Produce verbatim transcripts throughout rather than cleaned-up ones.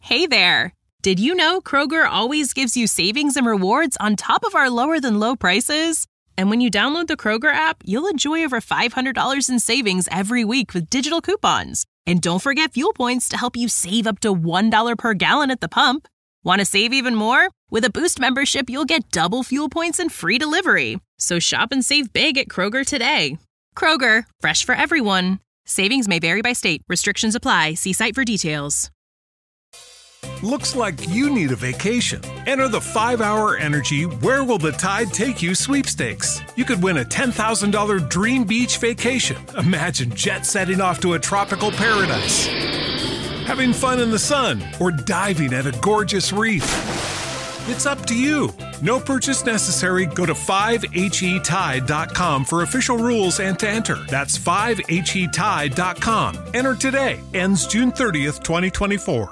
Hey there! Did you know Kroger always gives you savings and rewards on top of our lower-than-low prices? And when you download the Kroger app, you'll enjoy over five hundred dollars in savings every week with digital coupons. And don't forget fuel points to help you save up to one dollar per gallon at the pump. Want to save even more? With a Boost membership, you'll get double fuel points and free delivery. So shop and save big at Kroger today. Kroger, fresh for everyone. Savings may vary by state. Restrictions apply. See site for details. Looks like you need a vacation. Enter the five hour Energy Where Will the Tide Take You sweepstakes. You could win a ten thousand dollars dream beach vacation. Imagine jet setting off to a tropical paradise, having fun in the sun, or diving at a gorgeous reef. It's up to you. No purchase necessary. Go to five H E tide dot com for official rules and to enter. That's five H E tide dot com. Enter today. Ends June thirtieth, twenty twenty-four.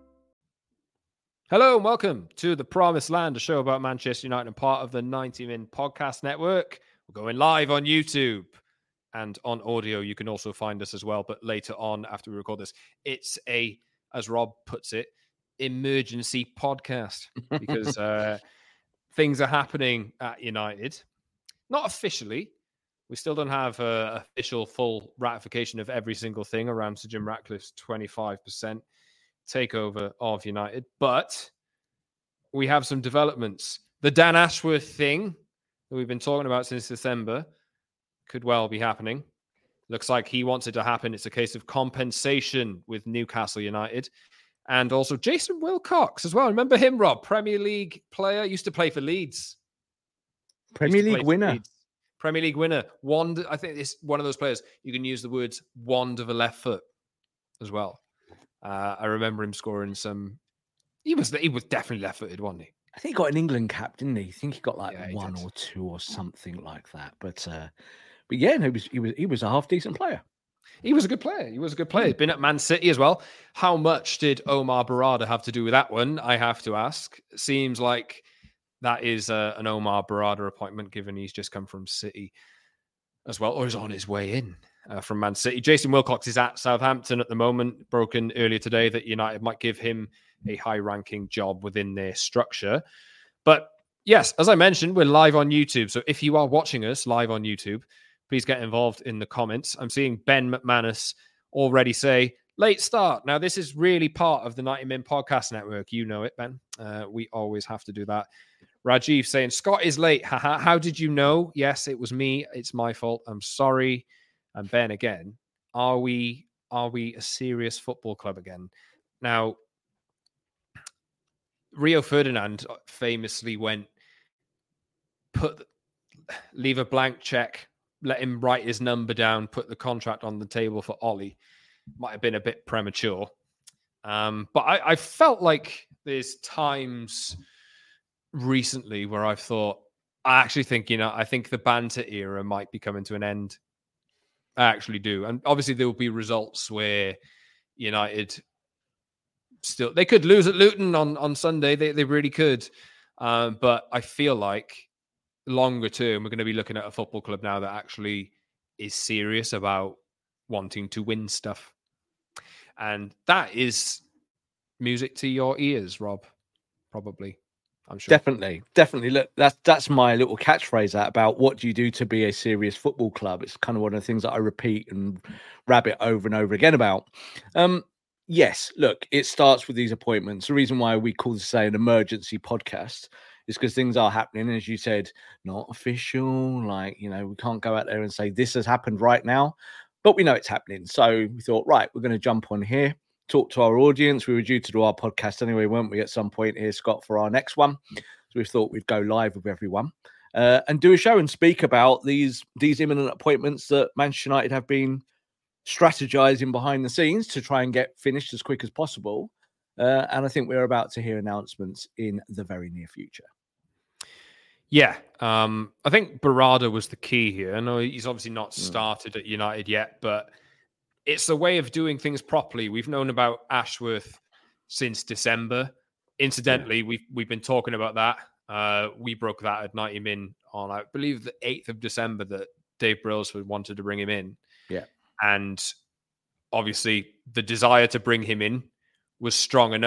Hello and welcome to The Promised Land, a show about Manchester United and part of the ninety min Podcast Network. We're going live on YouTube and on audio. You can also find us as well, but later on after we record this, it's a, as Rob puts it, emergency podcast because uh, things are happening at United. Not officially. We still don't have uh, official full ratification of every single thing around Sir Jim Ratcliffe's twenty-five percent takeover of United, but we have some developments. The Dan Ashworth thing that we've been talking about since December could well be happening. Looks like he wants it to happen. It's a case of compensation with Newcastle United. And also Jason Wilcox as well. Remember him, Rob? Premier League player. Used to play for Leeds. Premier League winner. Premier League winner. Wand, I think it's one of those players. You can use the words wand of a left foot as well. Uh, I remember him scoring some. He was he was definitely left-footed, wasn't he? I think he got an England cap, didn't he? I think he got like yeah, one or two or something like that. But uh, but yeah, no, he was he was he was a half decent player. He was a good player. He was a good player. He'd been at Man City as well. How much did Omar Barada have to do with that one? I have to ask. Seems like that is uh, an Omar Barada appointment, given he's just come from City as well, or is on his way in. Uh, from Man City. Jason Wilcox is at Southampton at the moment. Broken earlier today that United might give him a high-ranking job within their structure. But yes, as I mentioned, we're live on YouTube. So if you are watching us live on YouTube, please get involved in the comments. I'm seeing Ben McManus already say, late start. Now, this is really part of the ninety min Podcast Network. You know it, Ben. Uh, we always have to do that. Rajiv saying, Scott is late. Haha. How did you know? Yes, it was me. It's my fault. I'm sorry. And Ben, again, are we are we a serious football club again? Now, Rio Ferdinand famously went, put leave a blank check, let him write his number down, put the contract on the table for Ollie. Might have been a bit premature. Um, but I, I felt like there's times recently where I've thought, I actually think, you know, I think the banter era might be coming to an end. I actually do. And obviously there will be results where United still, they could lose at Luton on, on Sunday. They they really could. Um, but I feel like longer term, we're going to be looking at a football club now that actually is serious about wanting to win stuff. And that is music to your ears, Rob. Probably. I'm sure. Definitely, definitely. Look, that's that's my little catchphrase out about what do you do to be a serious football club. It's kind of one of the things that I repeat and rabbit over and over again about. Um, yes, look, it starts with these appointments. The reason why we call this, say, an emergency podcast is because things are happening. And as you said, not official. Like, you know, we can't go out there and say this has happened right now, but we know it's happening. So we thought, right, we're going to jump on here. Talk to our audience. We were due to do our podcast anyway, weren't we, at some point here, Scott, for our next one. So we thought we'd go live with everyone uh, and do a show and speak about these these imminent appointments that Manchester United have been strategizing behind the scenes to try and get finished as quick as possible. Uh, and I think we're about to hear announcements in the very near future. Yeah, um, I think Barada was the key here. I know he's obviously not started mm. at United yet, but it's a way of doing things properly. We've known about Ashworth since December. Incidentally, yeah. we've we've been talking about that. Uh, we broke that at ninety min on, I believe, the eighth of December that Dave Brailsford wanted to bring him in. Yeah. And obviously the desire to bring him in was strong enough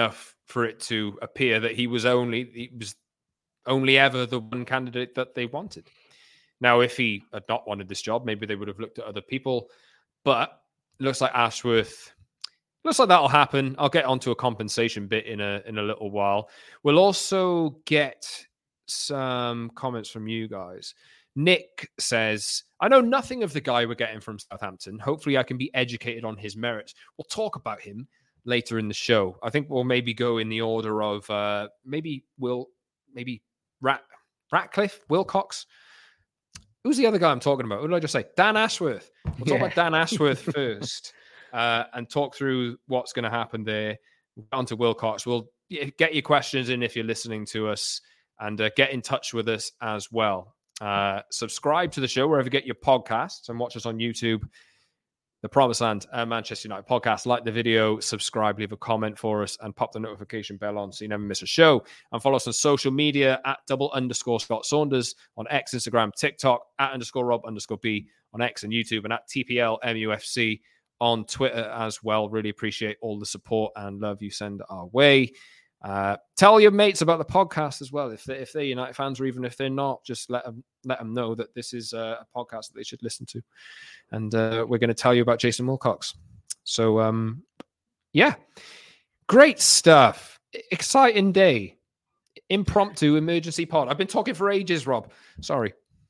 for it to appear that he was only he was only ever the one candidate that they wanted. Now, if he had not wanted this job, maybe they would have looked at other people. But it looks like Ashworth. Looks like that'll happen. I'll get onto a compensation bit in a in a little while. We'll also get some comments from you guys. Nick says, I know nothing of the guy we're getting from Southampton. Hopefully I can be educated on his merits. We'll talk about him later in the show. I think we'll maybe go in the order of uh, maybe Will, maybe Rat, Ratcliffe, Wilcox. Who's the other guy I'm talking about? Who did I just say? Dan Ashworth. We'll talk yeah. about Dan Ashworth first uh, and talk through what's going to happen there. On to Wilcox. We'll get your questions in if you're listening to us and uh, get in touch with us as well. Uh, subscribe to the show wherever you get your podcasts and watch us on YouTube. The Promised Land uh, Manchester United podcast. Like the video, subscribe, leave a comment for us, and pop the notification bell on so you never miss a show. And follow us on social media at double underscore Scott Saunders on X, Instagram, TikTok, at underscore Rob underscore B on X and YouTube, and at T P L M U F C on Twitter as well. Really appreciate all the support and love you send our way. Uh, tell your mates about the podcast as well. If they're, if they're United fans, or even if they're not, just let them let them know that this is a, a podcast that they should listen to. And uh, we're going to tell you about Jason Wilcox. So, um, yeah, great stuff. Exciting day. Impromptu emergency pod. I've been talking for ages, Rob. Sorry.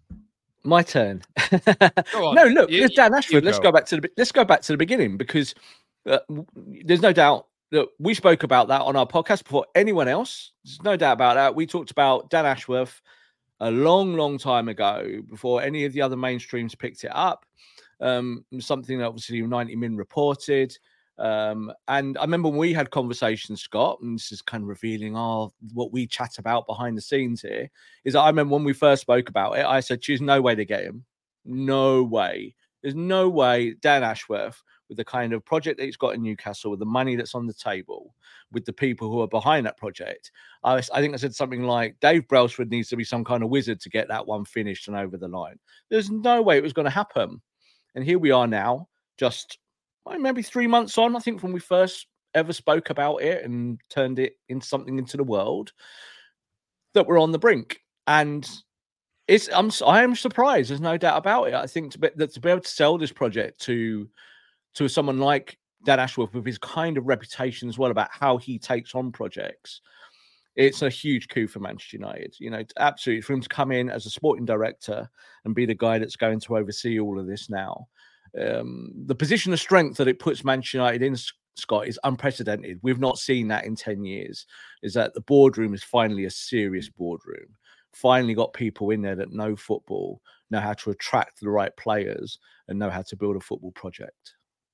My turn. No, look, you, Dan Ashford. Let's go. go back to the let's go back to the beginning because uh, there's no doubt. Look, we spoke about that on our podcast before anyone else. There's no doubt about that. We talked about Dan Ashworth a long, long time ago before any of the other mainstreams picked it up. Um, something that obviously ninety min reported. Um, and I remember when we had conversations, Scott, and this is kind of revealing our what we chat about behind the scenes here, is that I remember when we first spoke about it, I said, there's no way to get him. No way. There's no way Dan Ashworth, with the kind of project that he's got in Newcastle, with the money that's on the table, with the people who are behind that project. I, was, I think I said something like, Dave Brailsford needs to be some kind of wizard to get that one finished and over the line. There's no way it was going to happen. And here we are now, just well, maybe three months on, I think, from we first ever spoke about it and turned it into something into the world, that we're on the brink. And it's I'm I am surprised. There's no doubt about it. I think to be, that to be able to sell this project to to someone like Dan Ashworth with his kind of reputation as well about how he takes on projects, it's a huge coup for Manchester United. You know, absolutely, for him to come in as a sporting director and be the guy that's going to oversee all of this now. Um, the position of strength that it puts Manchester United in, Scott, is unprecedented. We've not seen that in ten years. Is that the boardroom is finally a serious boardroom. Finally got people in there that know football, know how to attract the right players, and know how to build a football project.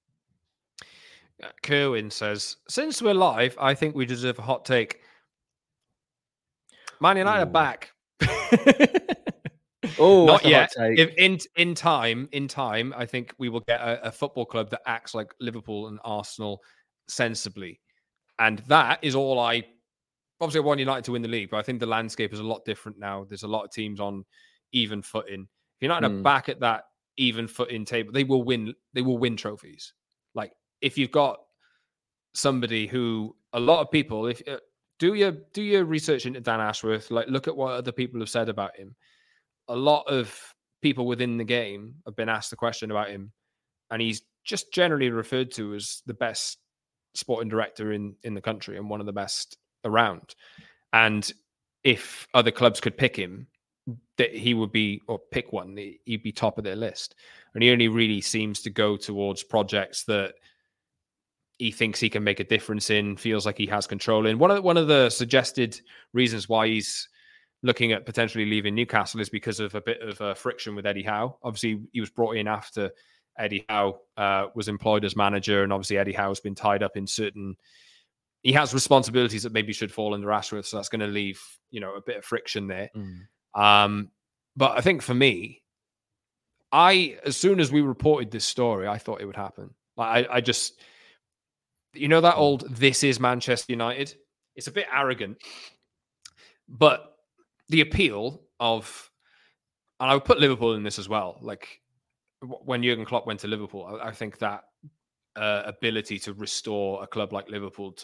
Kerwin says, since we're live, I think we deserve a hot take. Man United Ooh. are back. Oh, not yet. If in in time, in time, I think we will get a, a football club that acts like Liverpool and Arsenal sensibly, and that is all I. Obviously, I want United to win the league, but I think the landscape is a lot different now. There's a lot of teams on even footing. If United mm. are back at that even footing table, they will win. They will win trophies. Like if you've got somebody who a lot of people, if uh, do your do your research into Dan Ashworth, like look at what other people have said about him. A lot of people within the game have been asked the question about him, and he's just generally referred to as the best sporting director in in the country and one of the best around. And if other clubs could pick him, that he would be, or pick one, he'd be top of their list. And he only really seems to go towards projects that he thinks he can make a difference in, feels like he has control in. One of the, one of the suggested reasons why he's looking at potentially leaving Newcastle is because of a bit of uh, friction with Eddie Howe. Obviously, he was brought in after Eddie Howe uh, was employed as manager, and obviously Eddie Howe's been tied up in certain. He has responsibilities that maybe should fall under Ashworth, so that's going to leave, you know, a bit of friction there. Mm. Um, but I think for me, I as soon as we reported this story, I thought it would happen. Like I, I just, you know, that old "This is Manchester United." It's a bit arrogant, but the appeal of, and I would put Liverpool in this as well. Like when Jurgen Klopp went to Liverpool, I, I think that uh, ability to restore a club like Liverpool to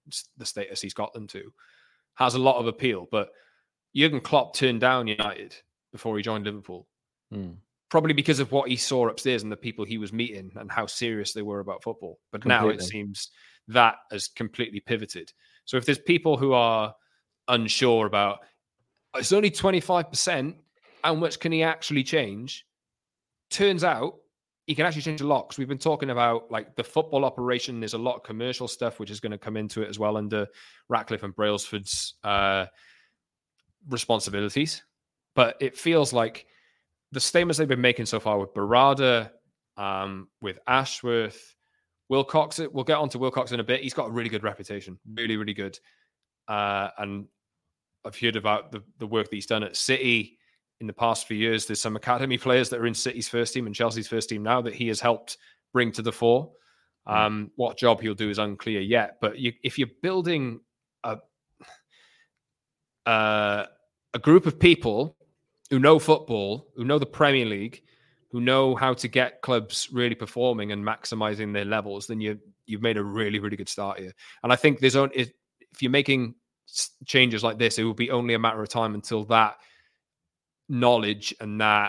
the status he's got them to, has a lot of appeal. But Jurgen Klopp turned down United before he joined Liverpool, mm. probably because of what he saw upstairs and the people he was meeting and how serious they were about football. But Completely. Now it seems that has completely pivoted. So if there's people who are unsure about, it's only twenty-five percent, how much can he actually change? Turns out he can actually change a lot, because we've been talking about like the football operation. There's a lot of commercial stuff which is going to come into it as well under Ratcliffe and Brailsford's uh, responsibilities. But it feels like the statements they've been making so far with Barada, um, with Ashworth, Wilcox, we'll get on to Wilcox in a bit. He's got a really good reputation, really, really good. Uh, and I've heard about the, the work that he's done at City in the past few years. There's some academy players that are in City's first team and Chelsea's first team now that he has helped bring to the fore. Um, what job he'll do is unclear yet. But you, if you're building a, uh, a group of people who know football, who know the Premier League, who know how to get clubs really performing and maximizing their levels, then you, you've made a really, really good start here. And I think there's only, if you're making changes like this, it will be only a matter of time until that knowledge and that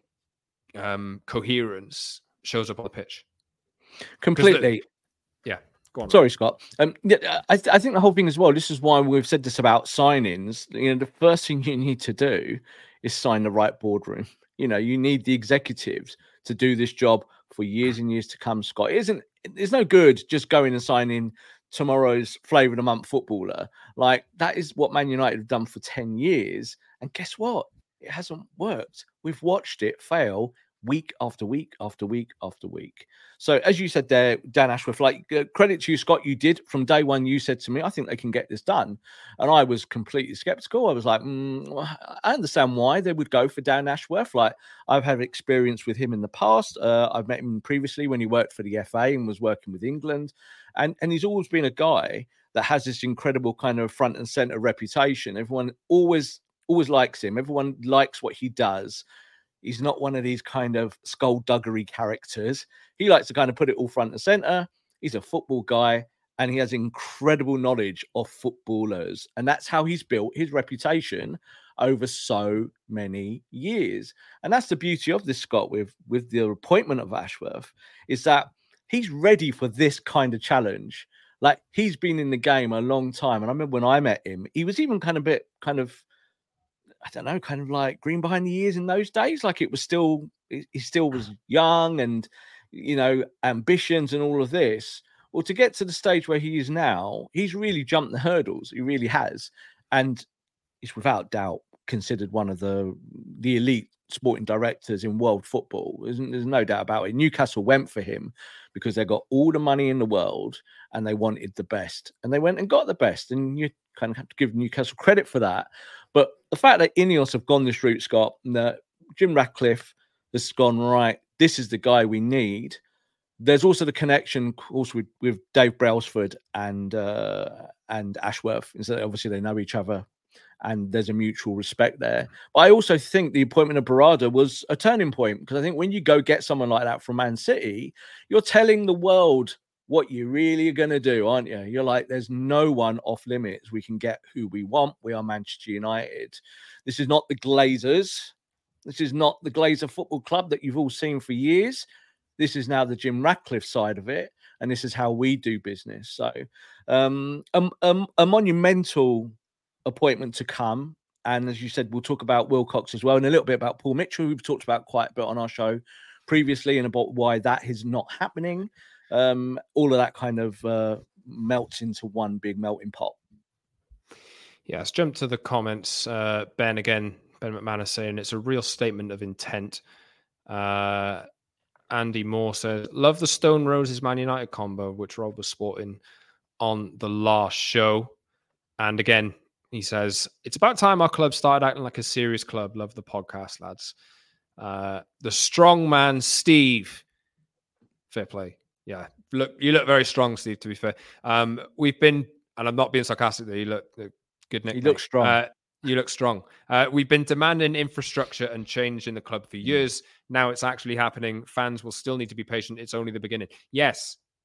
um, coherence shows up on the pitch. Completely. The, yeah. Go on. Sorry, Scott. Um, yeah, I, th- I think the whole thing as well, this is why we've said this about signings. You know, the first thing you need to do is sign the right boardroom. You know, you need the executives to do this job for years and years to come, Scott. It isn't, it's no good just going and signing tomorrow's flavour of the month footballer. Like, that is what Man United have done for ten years. And guess what? It hasn't worked. We've watched it fail week after week after week after week. So as you said there, Dan Ashworth, like uh, credit to you, Scott, you did from day one. You said to me, I think they can get this done. And I was completely skeptical. I was like, mm, I understand why they would go for Dan Ashworth. Like, I've had experience with him in the past. Uh, I've met him previously when he worked for the F A and was working with England. And, and he's always been a guy that has this incredible kind of front and center reputation. Everyone always Always likes him. Everyone likes what he does. He's not one of these kind of skullduggery characters. He likes to kind of put it all front and center. He's a football guy, and he has incredible knowledge of footballers. And that's how he's built his reputation over so many years. And that's the beauty of this, Scott, with, with the appointment of Ashworth, is that he's ready for this kind of challenge. Like, he's been in the game a long time. And I remember when I met him, he was even kind of a bit kind of, I don't know, kind of like green behind the ears in those days. Like, it was still, he still was young and, you know, ambitions and all of this. Well, to get to the stage where he is now, he's really jumped the hurdles. He really has. And he's without doubt considered one of the, the elite sporting directors in world football. There's, there's no doubt about it. Newcastle went for him because they got all the money in the world and they wanted the best. And they went and got the best. And you kind of have to give Newcastle credit for that. But the fact that Ineos have gone this route, Scott, and that Jim Ratcliffe has gone, right, this is the guy we need. There's also the connection, of course, with, with Dave Brailsford and uh, and Ashworth. So obviously, they know each other and there's a mutual respect there. But I also think the appointment of Barada was a turning point, because I think when you go get someone like that from Man City, you're telling the world what you really are going to do, aren't you? You're like, there's no one off limits. We can get who we want. We are Manchester United. This is not the Glazers. This is not the Glazer Football Club that you've all seen for years. This is now the Jim Ratcliffe side of it. And this is how we do business. So um, a, a, a monumental appointment to come. And as you said, we'll talk about Wilcox as well, and a little bit about Paul Mitchell, who we've talked about quite a bit on our show previously, and about why that is not happening. Um, all of that kind of uh, melts into one big melting pot. Yeah, let's jump to the comments. Uh, Ben again, Ben McManus saying it's a real statement of intent. Uh, Andy Moore says, love the Stone Roses Man United combo, which Rob was sporting on the last show. And again, he says, it's about time our club started acting like a serious club. Love the podcast, lads. Uh, the strong man, Steve. Fair play. Yeah, look, you look very strong, Steve, to be fair. Um, we've been, and I'm not being sarcastic there, you look good. Nick, you look strong. Uh, you look strong. Uh, we've been demanding infrastructure and change in the club for years. Now it's actually happening. Fans will still need to be patient. It's only the beginning. Yes,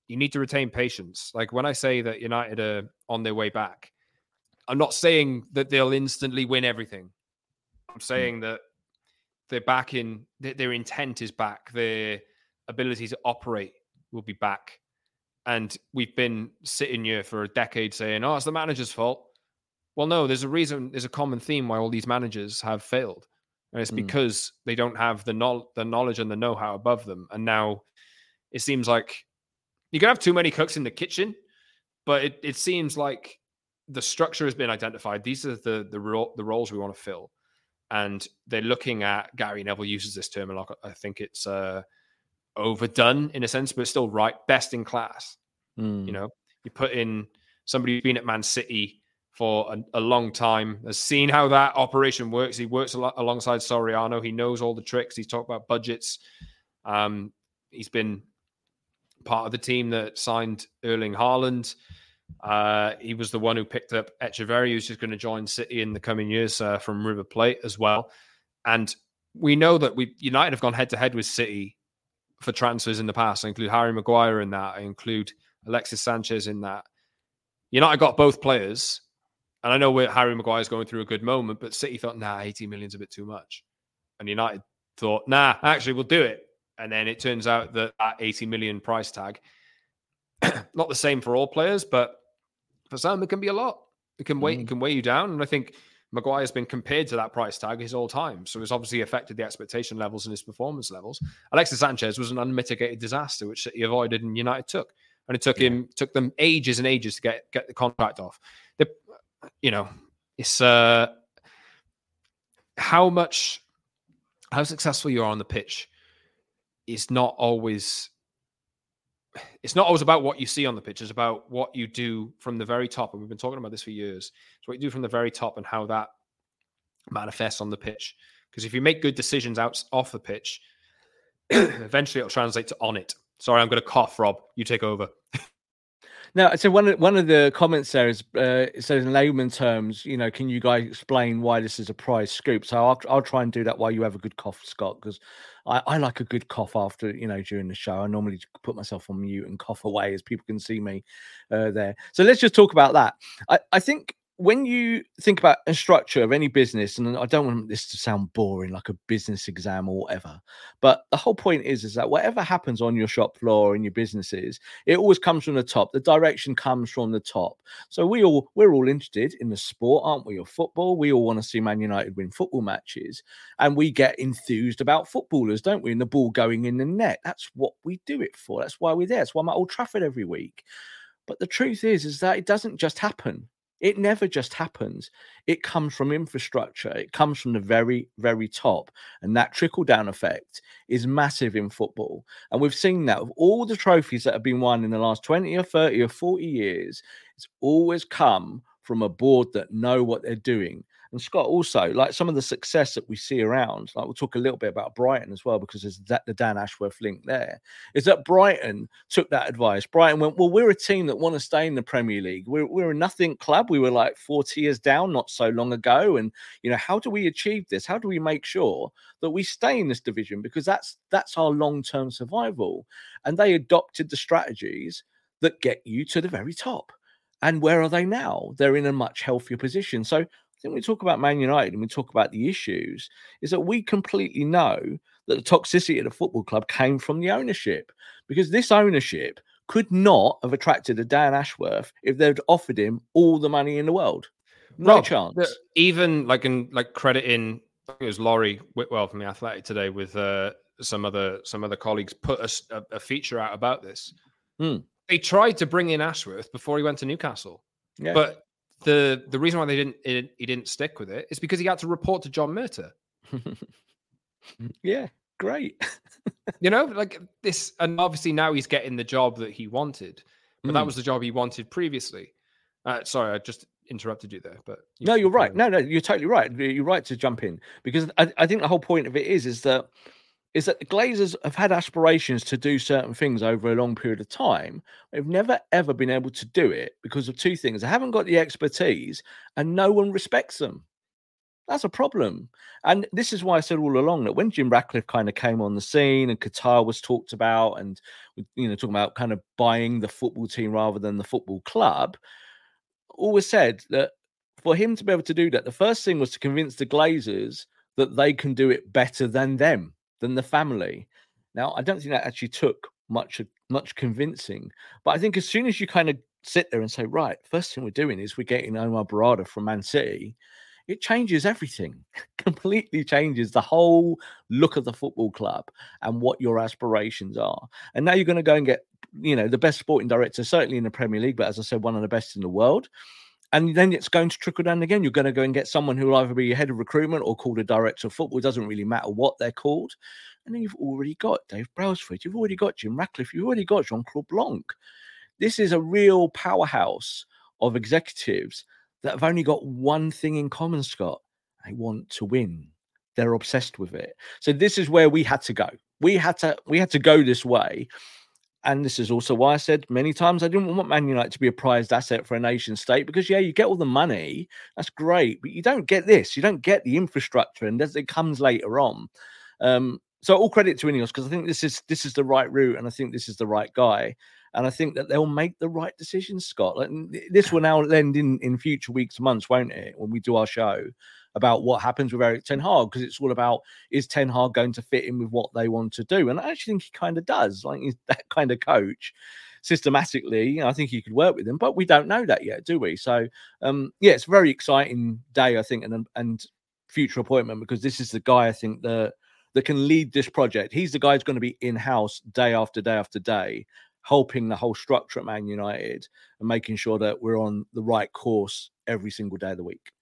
you need to retain patience. Like when I say that United are on their way back, I'm not saying that they'll instantly win everything. I'm saying mm. that they're back in, their intent is back. Their ability to operate will be back. And we've been sitting here for a decade saying, oh, it's the manager's fault. Well, no, there's a reason, there's a common theme why all these managers have failed. And it's mm. because they don't have the, no- the knowledge and the know-how above them. And now it seems like you can have too many cooks in the kitchen, but it, it seems like the structure has been identified. These are the, the, ro- the roles we want to fill. And they're looking at, Gary Neville uses this term a lot. I think it's uh, overdone in a sense, but still right. Best in class. Mm. You know, you put in somebody who's been at Man City for a, a long time, has seen how that operation works. He works a lot alongside Soriano. He knows all the tricks. He's talked about budgets. Um, he's been part of the team that signed Erling Haaland. Uh, he was the one who picked up Echeverri, who's just going to join City in the coming years uh, from River Plate as well. And we know that we United have gone head-to-head with City for transfers in the past. I include Harry Maguire in that. I include Alexis Sanchez in that. United got both players. And I know where Harry Maguire is going through a good moment, but City thought, nah, eighty million is a bit too much. And United thought, nah, actually, we'll do it. And then it turns out that that eighty million price tag, not the same for all players, but for some, it can be a lot. It can weigh, mm. it can weigh you down. And I think Maguire's been compared to that price tag his whole time. So it's obviously affected the expectation levels and his performance levels. Alexis Sanchez was an unmitigated disaster, which City avoided and United took. And it took yeah. him, took them ages and ages to get, get the contract off. The, you know, it's uh, how much, how successful you are on the pitch is not always, it's not always about what you see on the pitch. It's about what you do from the very top. And we've been talking about this for years. It's what you do from the very top and how that manifests on the pitch. Because if you make good decisions out off the pitch, eventually it'll translate to on it. Sorry, I'm going to cough, Rob. You take over. Now, so one of one of the comments there is uh, it says in layman terms, you know, can you guys explain why this is a prize scoop? So I'll I'll try and do that while you have a good cough, Scott, because I, I like a good cough after, you know, during the show. I normally put myself on mute and cough away as people can see me uh, there. So let's just talk about that. I, I think when you think about a structure of any business, and I don't want this to sound boring, like a business exam or whatever, but the whole point is, is that whatever happens on your shop floor or in your businesses, it always comes from the top. The direction comes from the top. So we all, we're all interested in the sport, aren't we? Or football. We all want to see Man United win football matches, and we get enthused about footballers, don't we? And the ball going in the net. That's what we do it for. That's why we're there. That's why I'm at Old Trafford every week. But the truth is, is that it doesn't just happen. It never just happens. It comes from infrastructure. It comes from the very, very top. And that trickle-down effect is massive in football. And we've seen that with all the trophies that have been won in the last twenty or thirty or forty years. It's always come from a board that know what they're doing. And Scott, also, like some of the success that we see around, like we'll talk a little bit about Brighton as well, because there's that, the Dan Ashworth link there, is that Brighton took that advice. Brighton went, well, we're a team that want to stay in the Premier League. We're, we're a nothing club. We were like four tiers down not so long ago. And, you know, how do we achieve this? How do we make sure that we stay in this division? Because that's, that's our long-term survival. And they adopted the strategies that get you to the very top. And where are they now? They're in a much healthier position. So when we talk about Man United and we talk about the issues, is that we completely know that the toxicity of the football club came from the ownership, because this ownership could not have attracted a Dan Ashworth if they'd offered him all the money in the world. No Rob, chance. The, even like in like crediting, I think it was Laurie Whitwell from The Athletic today with uh, some other some other colleagues put a, a feature out about this. Hmm. They tried to bring in Ashworth before he went to Newcastle, yeah. but the the reason why they didn't it, he didn't stick with it is because he had to report to John Murtagh. Yeah, great. You know, like this, and obviously now he's getting the job that he wanted, but mm. that was the job he wanted previously. Uh, sorry, I just interrupted you there, but you no, you're right. No, no, you're totally right. You're right to jump in, because I, I think the whole point of it is is that. is that the Glazers have had aspirations to do certain things over a long period of time. They've never, ever been able to do it because of two things. They haven't got the expertise and no one respects them. That's a problem. And this is why I said all along that when Jim Ratcliffe kind of came on the scene and Qatar was talked about and, you know, talking about kind of buying the football team rather than the football club, always said that for him to be able to do that, the first thing was to convince the Glazers that they can do it better than them, than the family. Now, I don't think that actually took much, much convincing. But I think as soon as you kind of sit there and say, right, first thing we're doing is we're getting Omar Barada from Man City, it changes everything, completely changes the whole look of the football club and what your aspirations are. And now you're going to go and get, you know, the best sporting director, certainly in the Premier League, but as I said, one of the best in the world. And then it's going to trickle down again. You're going to go and get someone who will either be head of recruitment or called a director of football. It doesn't really matter what they're called. And then you've already got Dave Brailsford. You've already got Jim Ratcliffe. You've already got Jean-Claude Blanc. This is a real powerhouse of executives that have only got one thing in common, Scott. They want to win. They're obsessed with it. So this is where we had to go. We had to, we had to go this way. And this is also why I said many times I didn't want Man United to be a prized asset for a nation state, because, yeah, you get all the money. That's great. But you don't get this. You don't get the infrastructure. And it comes later on. Um, so all credit to Ineos, because I think this is this is the right route. And I think this is the right guy. And I think that they'll make the right decisions, Scott. Like, this will now end in, in future weeks, months, won't it, when we do our show about what happens with Erik Ten Hag, because it's all about, is Ten Hag going to fit in with what they want to do? And I actually think he kind of does. Like, he's that kind of coach. Systematically, you know, I think he could work with him, but we don't know that yet, do we? So, um, yeah, it's a very exciting day, I think, and and future appointment, because this is the guy, I think, that, that can lead this project. He's the guy who's going to be in-house day after day after day, helping the whole structure at Man United and making sure that we're on the right course every single day of the week.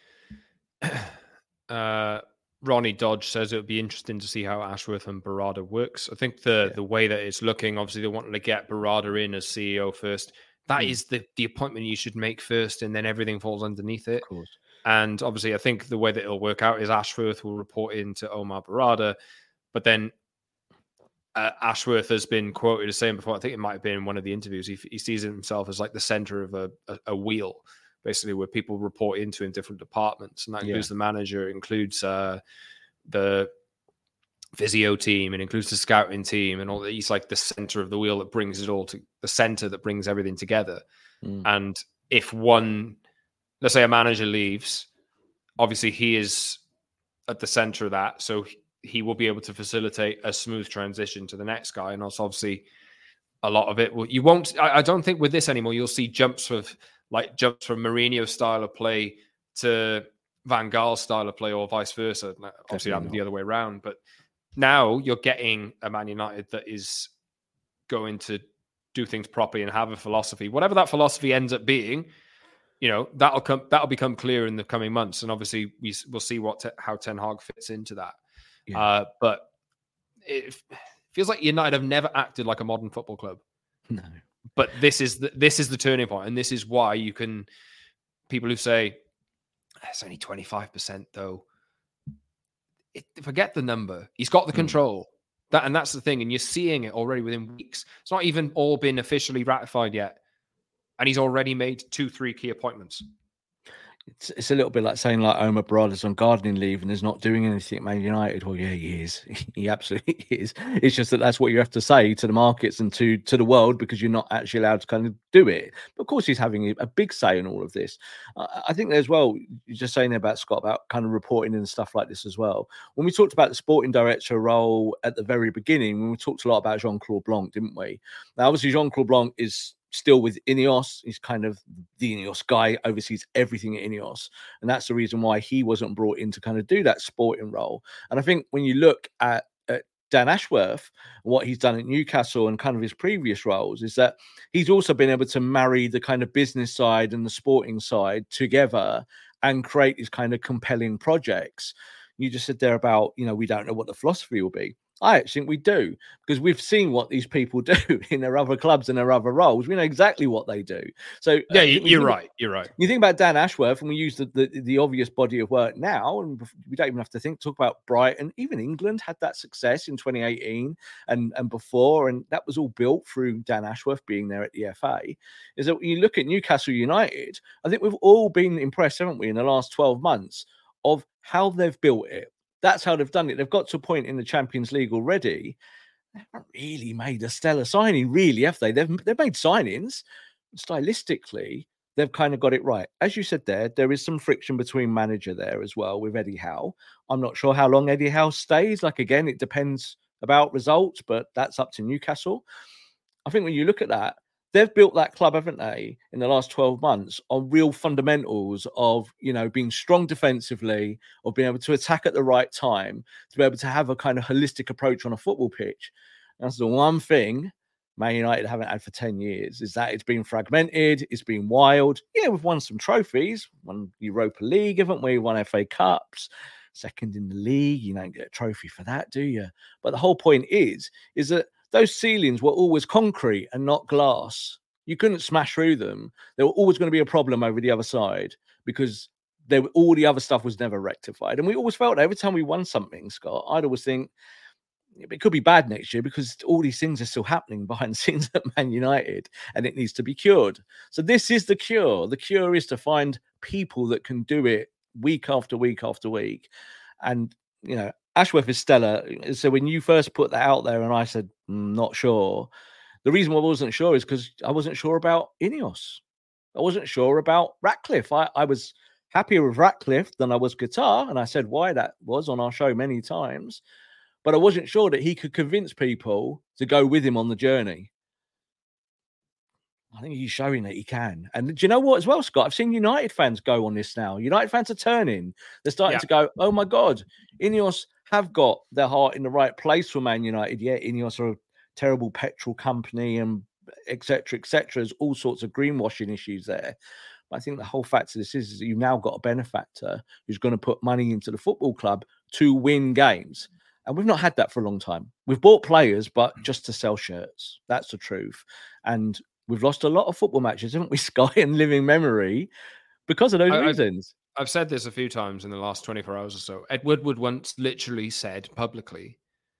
Uh, Ronnie Dodge says it would be interesting to see how Ashworth and Barada works. I think the Yeah. the way that it's looking, obviously they wanted to get Barada in as C E O first. That Mm. is the, the appointment you should make first, and then everything falls underneath it. Of course. And obviously I think the way that it'll work out is Ashworth will report into Omar Barada, but then uh, Ashworth has been quoted as saying before, I think it might have been in one of the interviews, he, he sees himself as like the center of a, a, a wheel, basically, where people report into in different departments. And that includes yeah. the manager, includes uh, the physio team, and includes the scouting team, and all that. He's like the center of the wheel that brings it all to the center that brings everything together. Mm. And if one, let's say a manager leaves, obviously he is at the center of that. So he will be able to facilitate a smooth transition to the next guy. And also obviously a lot of it will, you won't, I, I don't think with this anymore, you'll see jumps of like jumps from Mourinho style of play to Van Gaal style of play, or vice versa. Obviously I'm the other way around, but now you're getting a Man United that is going to do things properly and have a philosophy, whatever that philosophy ends up being. You know, that'll come, that'll become clear in the coming months. And obviously we will see what, te- how Ten Hag fits into that. Yeah. Uh, but it feels like United have never acted like a modern football club. No. But this is the, this is the turning point. And this is why you can, people who say it's only twenty-five percent though, it, forget the number. He's got the mm. control. That, and that's the thing. And you're seeing it already within weeks. It's not even all been officially ratified yet. And he's already made two, three key appointments. It's, it's a little bit like saying like Omar Barada's on gardening leave and is not doing anything at Man United. Well, yeah, he is. He absolutely is. It's just that that's what you have to say to the markets and to, to the world, because you're not actually allowed to kind of do it. But of course, he's having a big say in all of this. Uh, I think as well, you're just saying about Scott, about kind of reporting and stuff like this as well. When we talked about the sporting director role at the very beginning, when we talked a lot about Jean-Claude Blanc, didn't we? Now, obviously, Jean-Claude Blanc is still with Ineos. He's kind of the Ineos guy, oversees everything at Ineos. And that's the reason why he wasn't brought in to kind of do that sporting role. And I think when you look at, at Dan Ashworth, what he's done at Newcastle and kind of his previous roles, is that he's also been able to marry the kind of business side and the sporting side together and create these kind of compelling projects. You just said there about, you know, we don't know what the philosophy will be. I actually think we do, because we've seen what these people do in their other clubs and their other roles. We know exactly what they do. So yeah, uh, you're think, right. You're right. You think about Dan Ashworth, and we use the, the, the obvious body of work now, and we don't even have to think, talk about Brighton. Even England had that success in twenty eighteen and, and before, and that was all built through Dan Ashworth being there at the F A. Is that when you look at Newcastle United, I think we've all been impressed, haven't we, in the last twelve months? of how they've built it. That's how they've done it. They've got to a point in the Champions League already. They haven't really made a stellar signing, really, have they? They've, they've made signings. Stylistically, they've kind of got it right. As you said there, there is some friction between manager there as well with Eddie Howe. I'm not sure how long Eddie Howe stays. Like, again, it depends about results, but that's up to Newcastle. I think when you look at that, they've built that club, haven't they, in the last twelve months on real fundamentals of, you know, being strong defensively, of being able to attack at the right time, to be able to have a kind of holistic approach on a football pitch. That's the one thing Man United haven't had for ten years, is that it's been fragmented, it's been wild. Yeah, we've won some trophies, won Europa League, haven't we? Won F A Cups, second in the league. You don't get a trophy for that, do you? But the whole point is, is that those ceilings were always concrete and not glass. You couldn't smash through them. There were always going to be a problem over the other side because there were, all the other stuff was never rectified. And we always felt that every time we won something, Scott, I'd always think, it could be bad next year because all these things are still happening behind the scenes at Man United and it needs to be cured. So this is the cure. The cure is to find people that can do it week after week after week. And, you know, Ashworth is stellar. So when you first put that out there and I said, mm, not sure, the reason why I wasn't sure is because I wasn't sure about Ineos. I wasn't sure about Ratcliffe. I, I was happier with Ratcliffe than I was Qatar. And I said why that was on our show many times. But I wasn't sure that he could convince people to go with him on the journey. I think he's showing that he can. And do you know what as well, Scott? I've seen United fans go on this now. United fans are turning. They're starting yeah. to go, oh my God, Ineos have got their heart in the right place for Man United. Yeah, Ineos are a terrible petrol company and et cetera, et cetera. There's all sorts of greenwashing issues there. But I think the whole fact of this is, is that you've now got a benefactor who's going to put money into the football club to win games. And we've not had that for a long time. We've bought players, but just to sell shirts. That's the truth. And we've lost a lot of football matches, haven't we, Sky, in living memory because of those I, reasons. I've, I've said this a few times in the last twenty-four hours or so. Ed Woodward once literally said publicly,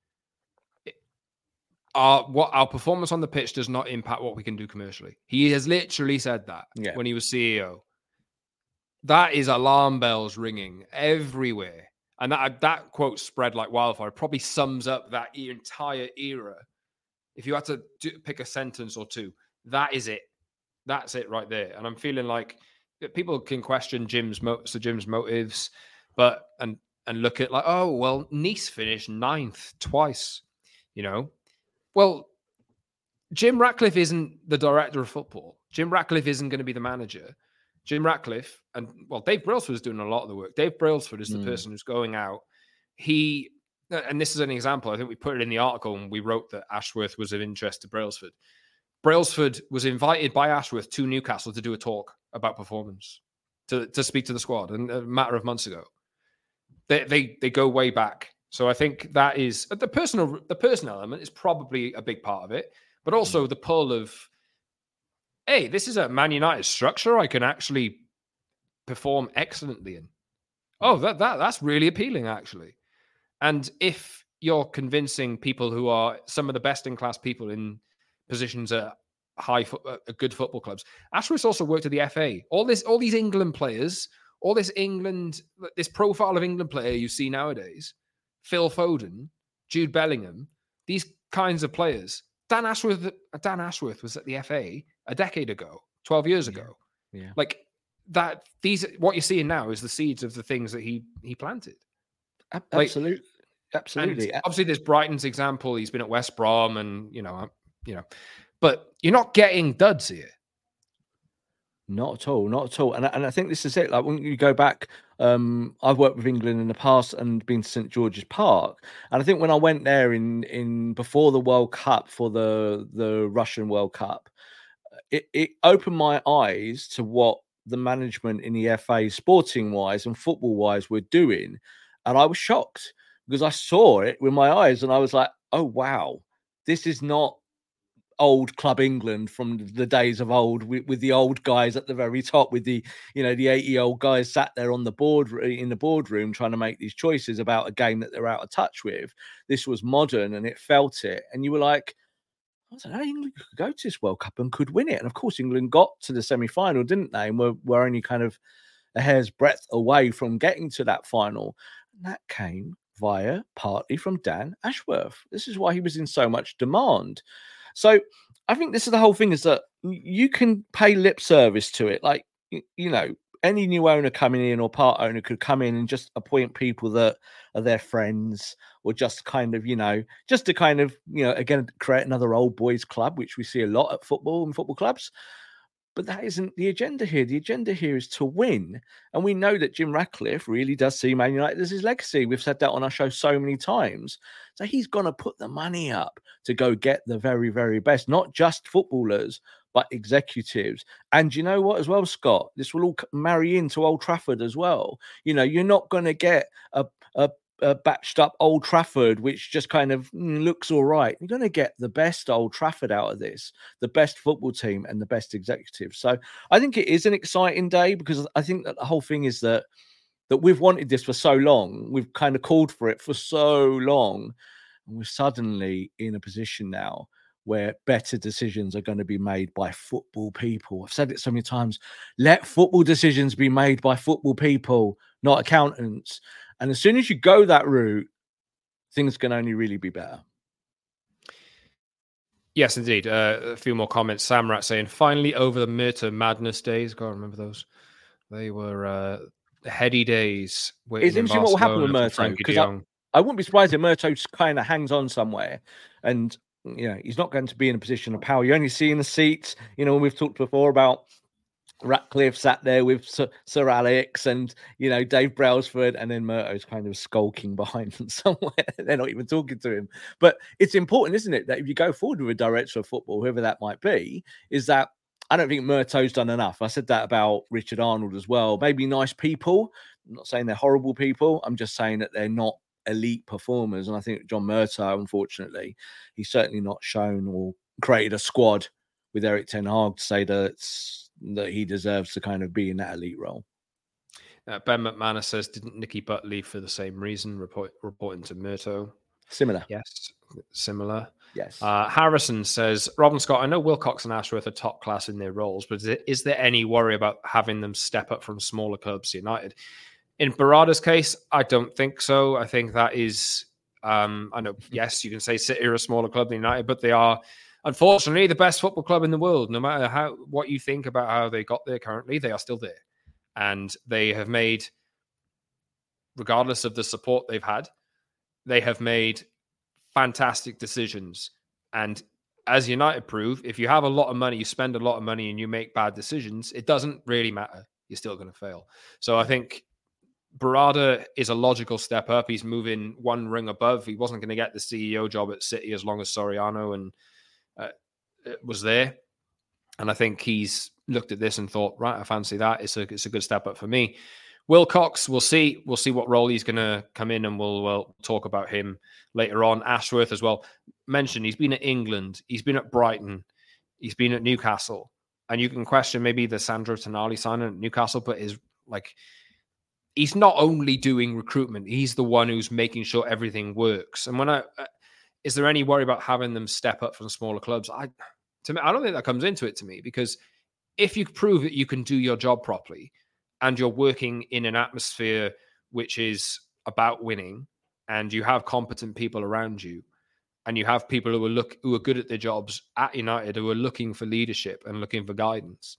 our, what, our performance on the pitch does not impact what we can do commercially. He has literally said that yeah. when he was C E O. That is alarm bells ringing everywhere. And that that quote spread like wildfire. It probably sums up that entire era. If you had to do, pick a sentence or two, that is it. That's it right there. And I'm feeling like people can question Jim's Sir Jim's motives, but and and look at like, oh well, Nice finished ninth twice. You know, well, Jim Ratcliffe isn't the director of football. Jim Ratcliffe isn't going to be the manager. Jim Ratcliffe, and well, Dave Brailsford is doing a lot of the work. Dave Brailsford is the mm. person who's going out. He, and this is an example, I think we put it in the article and we wrote that Ashworth was of interest to Brailsford. Brailsford was invited by Ashworth to Newcastle to do a talk about performance, to, to speak to the squad, and a matter of months ago. They, they they go way back. So I think that is, the personal, the personal element is probably a big part of it, but also mm. the pull of, hey, this is a Man United structure I can actually perform excellently in. Oh, that that that's really appealing, actually. And if you're convincing people who are some of the best in class people in positions at high, fo- at good football clubs, Ashworth also worked at the F A. All this, all these England players, all this England, this profile of England player you see nowadays, Phil Foden, Jude Bellingham, these kinds of players. Dan Ashworth, Dan Ashworth was at the F A a decade ago, twelve years ago. Yeah. yeah. Like that, these, what you're seeing now is the seeds of the things that he he planted. Absolutely. Like, Absolutely. And obviously, there's Brighton's example. He's been at West Brom and, you know, you know, but you're not getting duds here. Not at all, not at all. And, and I think this is it. Like when you go back, um, I've worked with England in the past and been to St George's Park. And I think when I went there in in before the World Cup, for the, the Russian World Cup, it, it opened my eyes to what the management in the F A, sporting-wise and football-wise, were doing. And I was shocked because I saw it with my eyes and I was like, oh, wow, this is not old Club England from the days of old with, with the old guys at the very top, with the, you know, the eighty-year-old guys sat there on the board in the boardroom trying to make these choices about a game that they're out of touch with. This was modern and it felt it. And you were like, I don't know, England could go to this World Cup and could win it. And of course, England got to the semi-final, didn't they? And were, were only kind of a hair's breadth away from getting to that final. And that came via partly from Dan Ashworth. This is why he was in so much demand. So I think this is the whole thing, is that you can pay lip service to it. Like, you know, any new owner coming in or part owner could come in and just appoint people that are their friends, or just kind of, you know, just to kind of, you know, again, create another old boys club, which we see a lot at football and football clubs. But that isn't the agenda here. The agenda here is to win. And we know that Jim Ratcliffe really does see Man United as his legacy. We've said that on our show so many times. So he's going to put the money up to go get the very, very best, not just footballers, but executives. And you know what as well, Scott? This will all marry into Old Trafford as well. You know, you're not going to get a, a, a batched up Old Trafford, which just kind of mm, looks all right. You're going to get the best Old Trafford out of this, the best football team and the best executives. So I think it is an exciting day, because I think that the whole thing is that, that we've wanted this for so long. We've kind of called for it for so long. And we're suddenly in a position now where better decisions are going to be made by football people. I've said it so many times. Let football decisions be made by football people, not accountants. And as soon as you go that route, things can only really be better. Yes, indeed. Uh, a few more comments. Samrat saying, finally over the Murtough madness days. God, remember those? They were uh, heady days. It's interesting what will happen with Murtough, because I, I wouldn't be surprised if Murtough kind of hangs on somewhere, and you know, he's not going to be in a position of power. You only see in the seats, you know, when we've talked before about Ratcliffe sat there with Sir, Sir Alex and, you know, Dave Brailsford, and then Murtough's kind of skulking behind them somewhere. They're not even talking to him. But it's important, isn't it, that if you go forward with a director of football, whoever that might be, is that I don't think Murtough's done enough. I said that about Richard Arnold as well. Maybe nice people. I'm not saying they're horrible people. I'm just saying that they're not elite performers. And I think John Murtough, unfortunately, he's certainly not shown or created a squad with Eric Ten Hag to say that it's, that he deserves to kind of be in that elite role. Uh, Ben McManus says, didn't Nicky Butt leave for the same reason, report, reporting to Murtough? Similar. Yes, similar. Yes. Uh, Harrison says, Robin Scott, I know Wilcox and Ashworth are top class in their roles, but is, it, is there any worry about having them step up from smaller clubs to United? In Barada's case, I don't think so. I think that is, um, I know, yes, you can say City are a smaller club than United, but they are, unfortunately, the best football club in the world. No matter how what you think about how they got there currently, they are still there. And they have made, regardless of the support they've had, they have made fantastic decisions. And as United prove, if you have a lot of money, you spend a lot of money and you make bad decisions, it doesn't really matter. You're still going to fail. So I think Barada is a logical step up. He's moving one ring above. He wasn't going to get the C E O job at City as long as Soriano and uh, was there. And I think he's looked at this and thought, right, I fancy that. It's a, it's a good step up for me. Wilcox, we'll see. We'll see what role he's going to come in, and we'll, we'll talk about him later on. Ashworth as well. Mentioned he's been at England. He's been at Brighton. He's been at Newcastle. And you can question maybe the Sandro Tonali signing at Newcastle, but is like, he's not only doing recruitment, he's the one who's making sure everything works. And when I, uh, is there any worry about having them step up from smaller clubs? I, to me, I don't think that comes into it to me, because if you prove that you can do your job properly and you're working in an atmosphere which is about winning, and you have competent people around you, and you have people who are look who are good at their jobs at United, who are looking for leadership and looking for guidance,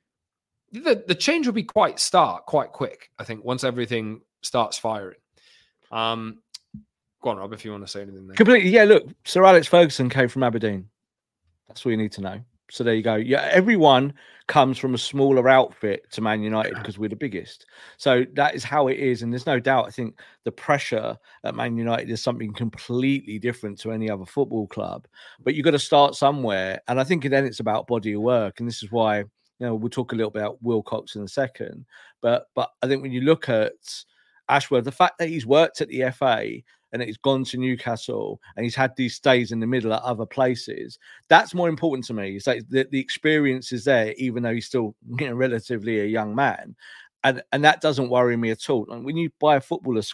the, the change will be quite stark, quite quick, I think, once everything starts firing. Um, go on, Rob, if you want to say anything there. Completely, yeah, look, Sir Alex Ferguson came from Aberdeen. That's what you need to know. So there you go. Yeah, everyone comes from a smaller outfit to Man United because we're the biggest. So that is how it is. And there's no doubt, I think the pressure at Man United is something completely different to any other football club. But you've got to start somewhere. And I think then it's about body of work. And this is why, you know, we'll talk a little bit about Wilcox in a second. But but I think when you look at Ashworth, the fact that he's worked at the F A and that he's gone to Newcastle and he's had these stays in the middle at other places, that's more important to me. It's like the, the experience is there, even though he's still, you know, relatively a young man. And and that doesn't worry me at all. And when you buy a footballer, Scott,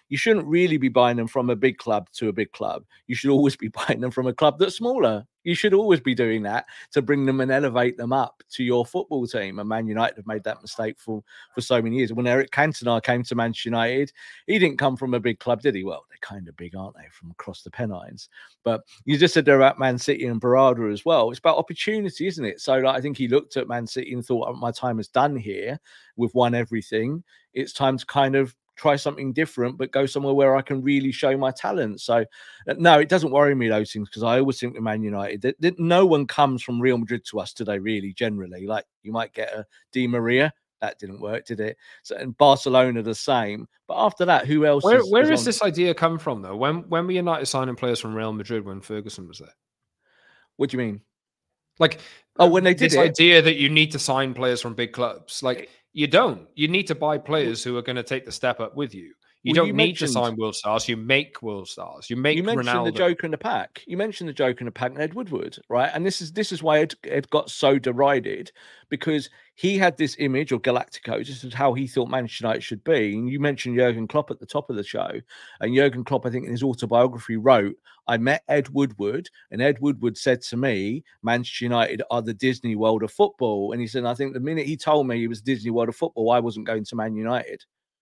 you shouldn't really be buying them from a big club to a big club. You should always be buying them from a club that's smaller. You should always be doing that to bring them and elevate them up to your football team. And Man United have made that mistake for, for so many years. When Eric Cantona came to Manchester United, he didn't come from a big club, did he? Well, they're kind of big, aren't they, from across the Pennines? But you just said they're about Man City and Barada as well. It's about opportunity, isn't it? So like, I think he looked at Man City and thought, oh, my time is done here. We've won everything. It's time to kind of try something different, but go somewhere where I can really show my talent. So, no, it doesn't worry me, those things, because I always think with Man United, that, that no one comes from Real Madrid to us today, really, generally. Like, you might get a Di Maria. That didn't work, did it? So, and Barcelona the same. But after that, who else? Where, is, where is is on... this idea come from, though? When when were United signing players from Real Madrid when Ferguson was there? What do you mean? Like, oh, when they did this it? idea that you need to sign players from big clubs. Like, you don't. You need to buy players who are going to take the step up with you. You well, don't you need mentioned... to sign world stars. You make world stars. You make You mentioned Ronaldo. the Joker in the pack. You mentioned the Joker in the pack and Ed Woodward, right? And this is this is why Ed, Ed got so derided, because he had this image of Galacticos. This is how he thought Manchester United should be. And you mentioned Jurgen Klopp at the top of the show. And Jurgen Klopp, I think in his autobiography, wrote, I met Ed Woodward, and Ed Woodward said to me, Manchester United are the Disney World of football. And he said, I think the minute he told me he was Disney World of football, I wasn't going to Man United.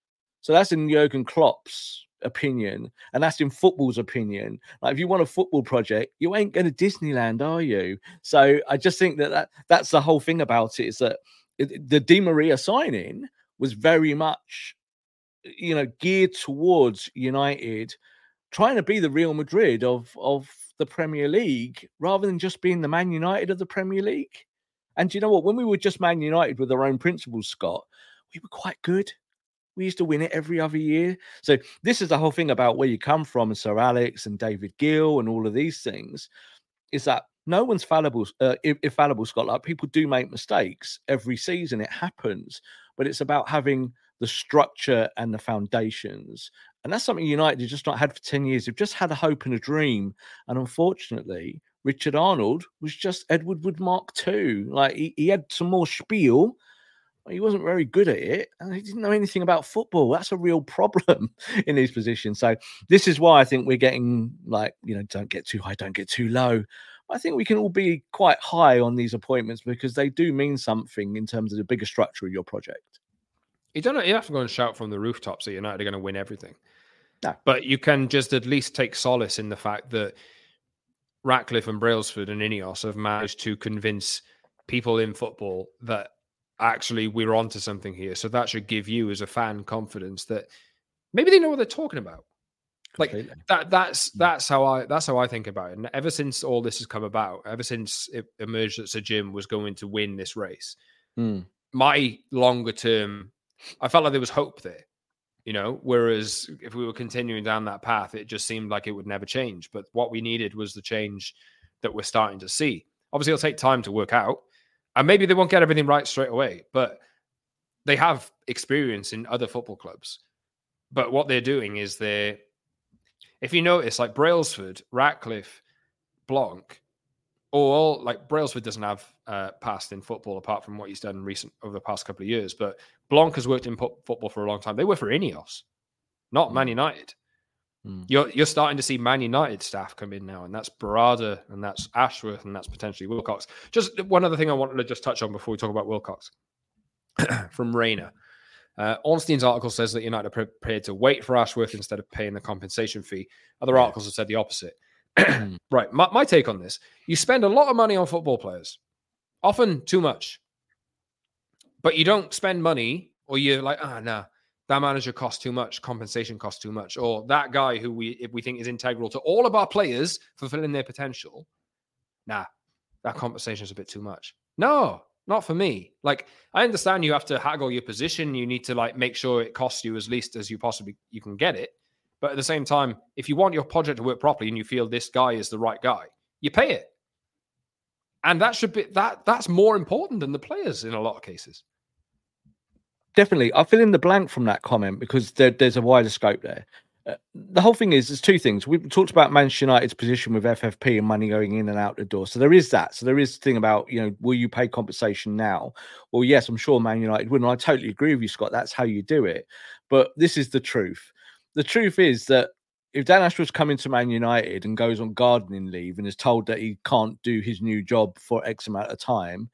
So that's in Jurgen Klopp's opinion, and that's in football's opinion. Like, if you want a football project, you ain't going to Disneyland, are you? So I just think that, that that's the whole thing about it, is that it, the Di Maria signing was very much, you know, geared towards United trying to be the Real Madrid of of the Premier League, rather than just being the Man United of the Premier League. And do you know what? When we were just Man United with our own principles, Scott, we were quite good. We used to win it every other year. So this is the whole thing about where you come from, and Sir Alex and David Gill and all of these things, is that no one's fallible, uh, infallible, Scott. Like, people do make mistakes every season. It happens. But it's about having the structure and the foundations. And that's something United have just not had for ten years. They've just had a hope and a dream. And unfortunately, Richard Arnold was just Ed Woodward Mark two. Like, he, he had some more spiel. He wasn't very good at it, and he didn't know anything about football. That's a real problem in his position. So this is why I think we're getting, like, you know, don't get too high, don't get too low. I think we can all be quite high on these appointments, because they do mean something in terms of the bigger structure of your project. You don't you have to go and shout from the rooftops that United are going to win everything. No. But you can just at least take solace in the fact that Ratcliffe and Brailsford and Ineos have managed to convince people in football that actually we're onto something here. So that should give you as a fan confidence that maybe they know what they're talking about. Completely. Like that that's that's how I that's how I think about it. And ever since all this has come about, ever since it emerged that Sir Jim was going to win this race, mm. my longer term, I felt like there was hope there. You know, whereas if we were continuing down that path, it just seemed like it would never change. But what we needed was the change that we're starting to see. Obviously, it'll take time to work out. And maybe they won't get everything right straight away, but they have experience in other football clubs. But what they're doing is they're, if you notice, like Brailsford, Ratcliffe, Blanc, all like Brailsford doesn't have uh, past in football apart from what he's done recent over the past couple of years. But Blanc has worked in po- football for a long time. They were for Ineos, not mm. Man United. Mm. You're you're starting to see Man United staff come in now, and that's Barada, and that's Ashworth, and that's potentially Wilcox. Just one other thing I wanted to just touch on before we talk about Wilcox from Rayner. Uh, Ornstein's article says that United are prepared to wait for Ashworth instead of paying the compensation fee. Other articles have said the opposite. Right, my, my take on this: you spend a lot of money on football players, often too much, but you don't spend money, or you're like, ah, oh, nah. That manager costs too much, compensation costs too much, or that guy who we if we think is integral to all of our players fulfilling their potential, nah, that compensation is a bit too much. No, not for me. Like, I understand you have to haggle your position. You need to like make sure it costs you as least as you possibly you can get it. But at the same time, if you want your project to work properly and you feel this guy is the right guy, you pay it. And that should be that that's more important than the players in a lot of cases. Definitely. I fill in the blank from that comment because there, there's a wider scope there. Uh, the whole thing is, there's two things. We've talked about Manchester United's position with F F P and money going in and out the door. So there is that. So there is the thing about, you know, will you pay compensation now? Well, yes, I'm sure Man United would. And I totally agree with you, Scott. That's how you do it. But this is the truth. the truth is that if Dan Ashworth's coming to Man United and goes on gardening leave and is told that he can't do his new job for X amount of time,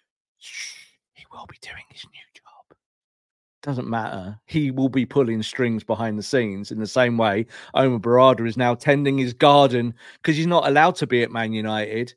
he will be doing his new job. Doesn't matter. He will be pulling strings behind the scenes in the same way Omar Barada is now tending his garden because he's not allowed to be at Man United.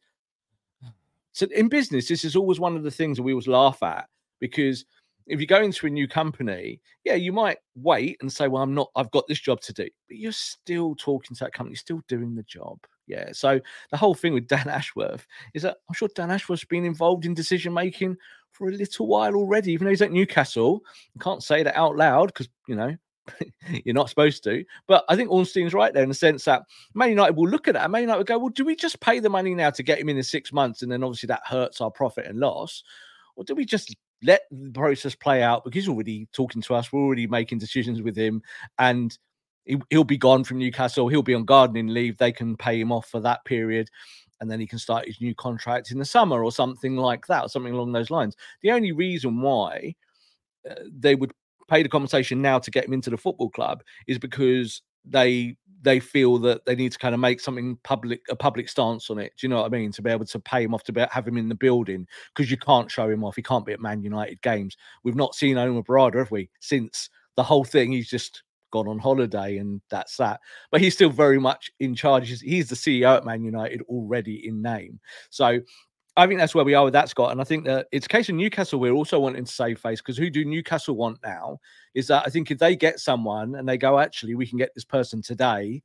So in business, this is always one of the things that we always laugh at, because if you go into a new company, yeah, you might wait and say, well, I'm not, I've got this job to do, but you're still talking to that company, still doing the job. Yeah. So the whole thing with Dan Ashworth is that I'm sure Dan Ashworth's been involved in decision-making for a little while already, even though he's at Newcastle. You can't say that out loud because, you know, you're not supposed to. But I think Ornstein's right there in the sense that Man United will look at that and Man United will go, well, do we just pay the money now to get him in in six months? And then obviously that hurts our profit and loss. Or do we just let the process play out because he's already talking to us, we're already making decisions with him, and he, he'll be gone from Newcastle, he'll be on gardening leave, they can pay him off for that period, and then he can start his new contract in the summer or something like that, or something along those lines. The only reason why uh, they would pay the compensation now to get him into the football club is because they they feel that they need to kind of make something public, a public stance on it. Do you know what I mean? To be able to pay him off, to be, have him in the building, because you can't show him off. He can't be at Man United games. We've not seen Omar Barada, have we? Since the whole thing, he's just gone on holiday and that's that. But he's still very much in charge. He's, he's the C E O at Man United already in name. So I think that's where we are with that, Scott. And I think that it's a case of Newcastle, we're also wanting to save face, because who do Newcastle want now is that I think if they get someone and they go, actually, we can get this person today,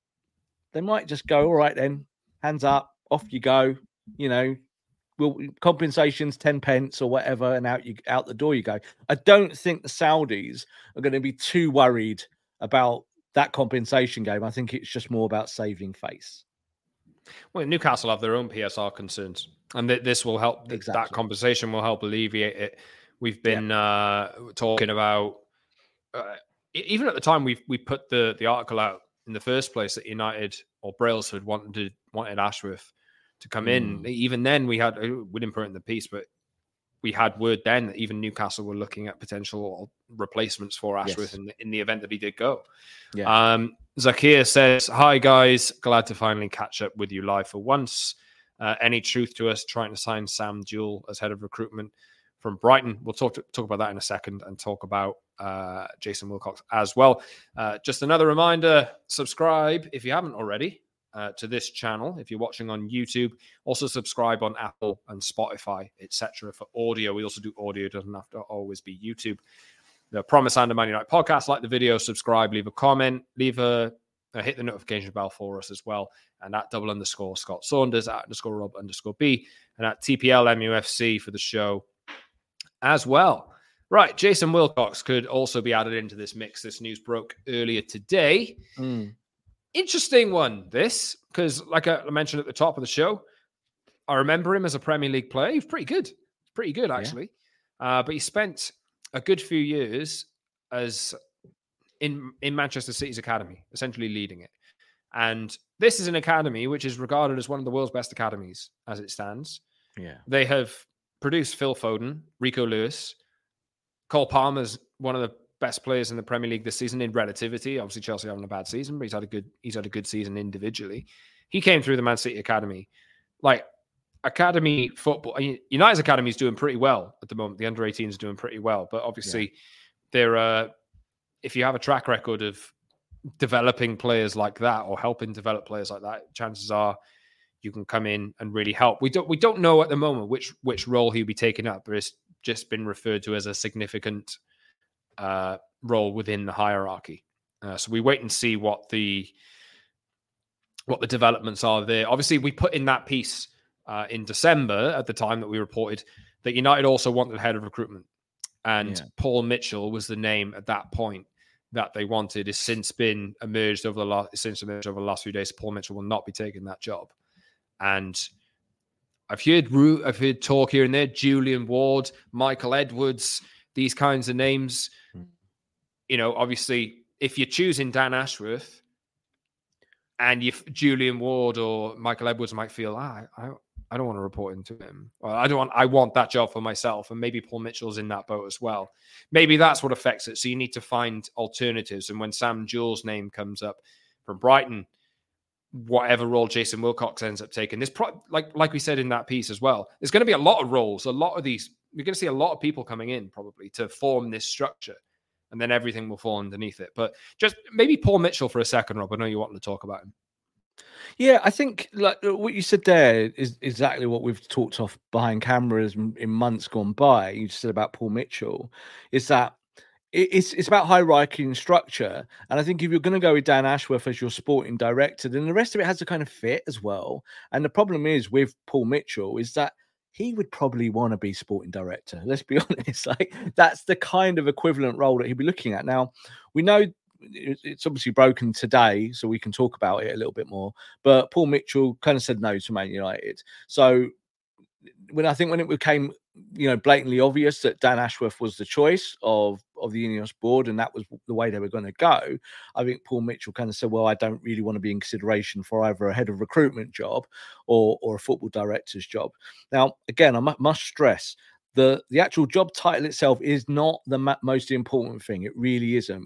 they might just go, all right, then, hands up, off you go. You know, we'll, compensations, ten pence or whatever, and out you out the door you go. I don't think the Saudis are going to be too worried about that compensation game. I think it's just more about saving face. Well, Newcastle have their own P S R concerns, and th- this will help. Exactly. That conversation will help alleviate it. We've been yeah. uh, talking about, uh, even at the time we we put the, the article out in the first place that United or Brailsford wanted to, wanted Ashworth to come mm. in. Even then, we had we didn't put it in the piece, but we had word then that even Newcastle were looking at potential replacements for Ashworth yes. in, in the event that he did go. Yeah. Um, Zakir says, hi guys, glad to finally catch up with you live for once. Uh, any truth to us trying to sign Sam Jewell as head of recruitment from Brighton? We'll talk to, talk about that in a second, and talk about uh, Jason Wilcox as well. Uh, just another reminder, subscribe if you haven't already uh, to this channel. If you're watching on YouTube, also subscribe on Apple and Spotify, et cetera for audio. We also do audio, it doesn't have to always be YouTube. The Promise and Man United podcast, like the video, subscribe, leave a comment, leave a, a hit the notification bell for us as well. And at double underscore Scott Saunders, at underscore Rob underscore B, and at T P L M U F C for the show as well. Right, Jason Wilcox could also be added into this mix. This news broke earlier today. Mm. Interesting one, this, because like I mentioned at the top of the show, I remember him as a Premier League player. He was pretty good. Pretty good, actually. Yeah. Uh, but he spent a good few years as in, in Manchester City's academy, essentially leading it. And this is an academy which is regarded as one of the world's best academies as it stands. Yeah. They have produced Phil Foden, Rico Lewis. Cole Palmer's one of the best players in the Premier League this season in relativity. Obviously, Chelsea having a bad season, but he's had a good he's had a good season individually. He came through the Man City academy. Like, academy football, United's academy is doing pretty well at the moment. The under eighteens is doing pretty well, but obviously, yeah. they're uh, if you have a track record of developing players like that or helping develop players like that, chances are you can come in and really help. We don't we don't know at the moment which which role he'll be taking up, but it's just been referred to as a significant uh, role within the hierarchy. Uh, so we wait and see what the what the developments are there. Obviously, we put in that piece uh, in December at the time that we reported that United also wanted head of recruitment, and yeah. Paul Mitchell was the name at that point that they wanted. Has since been emerged over the last since emerged over the last few days. Paul Mitchell will not be taking that job, and I've heard I've heard talk here and there. Julian Ward, Michael Edwards, these kinds of names. Hmm. You know, obviously, if you're choosing Dan Ashworth, and if Julian Ward or Michael Edwards might feel, ah, I, I don't want to report into him. Well, I don't want, I want that job for myself. And maybe Paul Mitchell's in that boat as well. Maybe that's what affects it. So you need to find alternatives. And when Sam Jewell's name comes up from Brighton, whatever role Jason Wilcox ends up taking, this pro- like, like we said in that piece as well, there's going to be a lot of roles, a lot of these, you're going to see a lot of people coming in probably to form this structure, and then everything will fall underneath it. But just maybe Paul Mitchell for a second, Rob. I know you wanted to talk about him. Yeah, I think like what you said there is exactly what we've talked off behind cameras in months gone by. You said about Paul Mitchell, is that it's it's about hierarchy and structure. And I think if you're going to go with Dan Ashworth as your sporting director, then the rest of it has to kind of fit as well. And the problem is with Paul Mitchell is that he would probably want to be sporting director. Let's be honest. Like that's the kind of equivalent role that he'd be looking at. Now, we know it's obviously broken today, so we can talk about it a little bit more. But Paul Mitchell kind of said no to Man United. So when I think when it became, you know, blatantly obvious that Dan Ashworth was the choice of of the Ineos board and that was the way they were going to go, I think Paul Mitchell kind of said, well, I don't really want to be in consideration for either a head of recruitment job or or a football director's job. Now, again, I must stress the the actual job title itself is not the most important thing. It really isn't.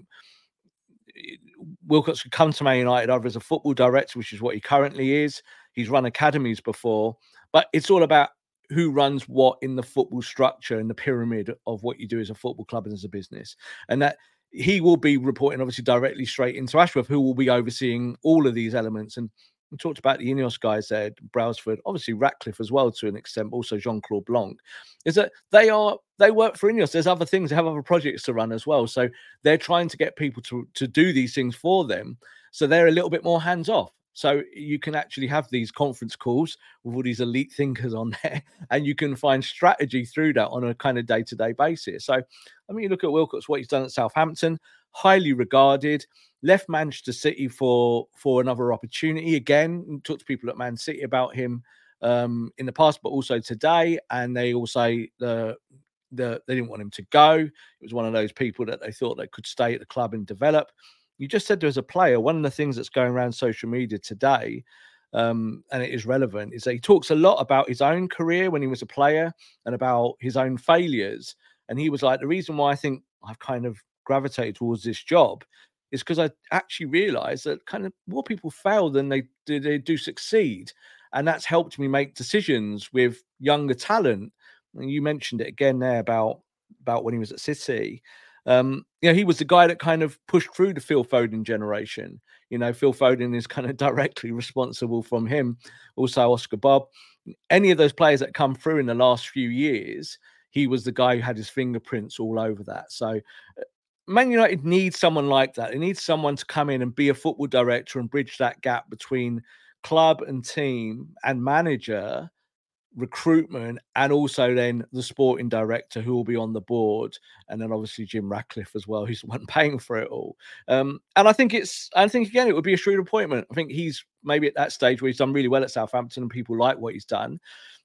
Wilcox could come to Man United either as a football director, which is what he currently is. He's run academies before, but it's all about who runs what in the football structure and the pyramid of what you do as a football club and as a business. And that he will be reporting obviously directly straight into Ashworth, who will be overseeing all of these elements. And we talked about the Ineos guys there, Brailsford, obviously Ratcliffe as well to an extent, but also Jean-Claude Blanc, is that they are they work for Ineos. There's other things, they have other projects to run as well. So they're trying to get people to, to do these things for them. So they're a little bit more hands-off. So you can actually have these conference calls with all these elite thinkers on there, and you can find strategy through that on a kind of day-to-day basis. So, I mean, you look at Wilcox, what he's done at Southampton, highly regarded, left Manchester City for, for another opportunity. Again, talked to people at Man City about him um, in the past, but also today, and they all say the, the, they didn't want him to go. It was one of those people that they thought they could stay at the club and develop. You just said there was a player. One of the things that's going around social media today, um, and it is relevant, is that he talks a lot about his own career when he was a player and about his own failures. And he was like, the reason why I think I've kind of gravitated towards this job is because I actually realized that kind of more people fail than they do, they do succeed. And that's helped me make decisions with younger talent. And you mentioned it again there about, about when he was at City. Um, you know, he was the guy that kind of pushed through the Phil Foden generation. You know, Phil Foden is kind of directly responsible from him. Also, Oscar Bob. Any of those players that come through in the last few years, he was the guy who had his fingerprints all over that. So Man United needs someone like that. It needs someone to come in and be a football director and bridge that gap between club and team and manager, recruitment, and also then the sporting director who will be on the board, and then obviously Jim Ratcliffe as well, who's the one paying for it all. Um, and I think it's, I think again, it would be a shrewd appointment. I think he's maybe at that stage where he's done really well at Southampton and people like what he's done.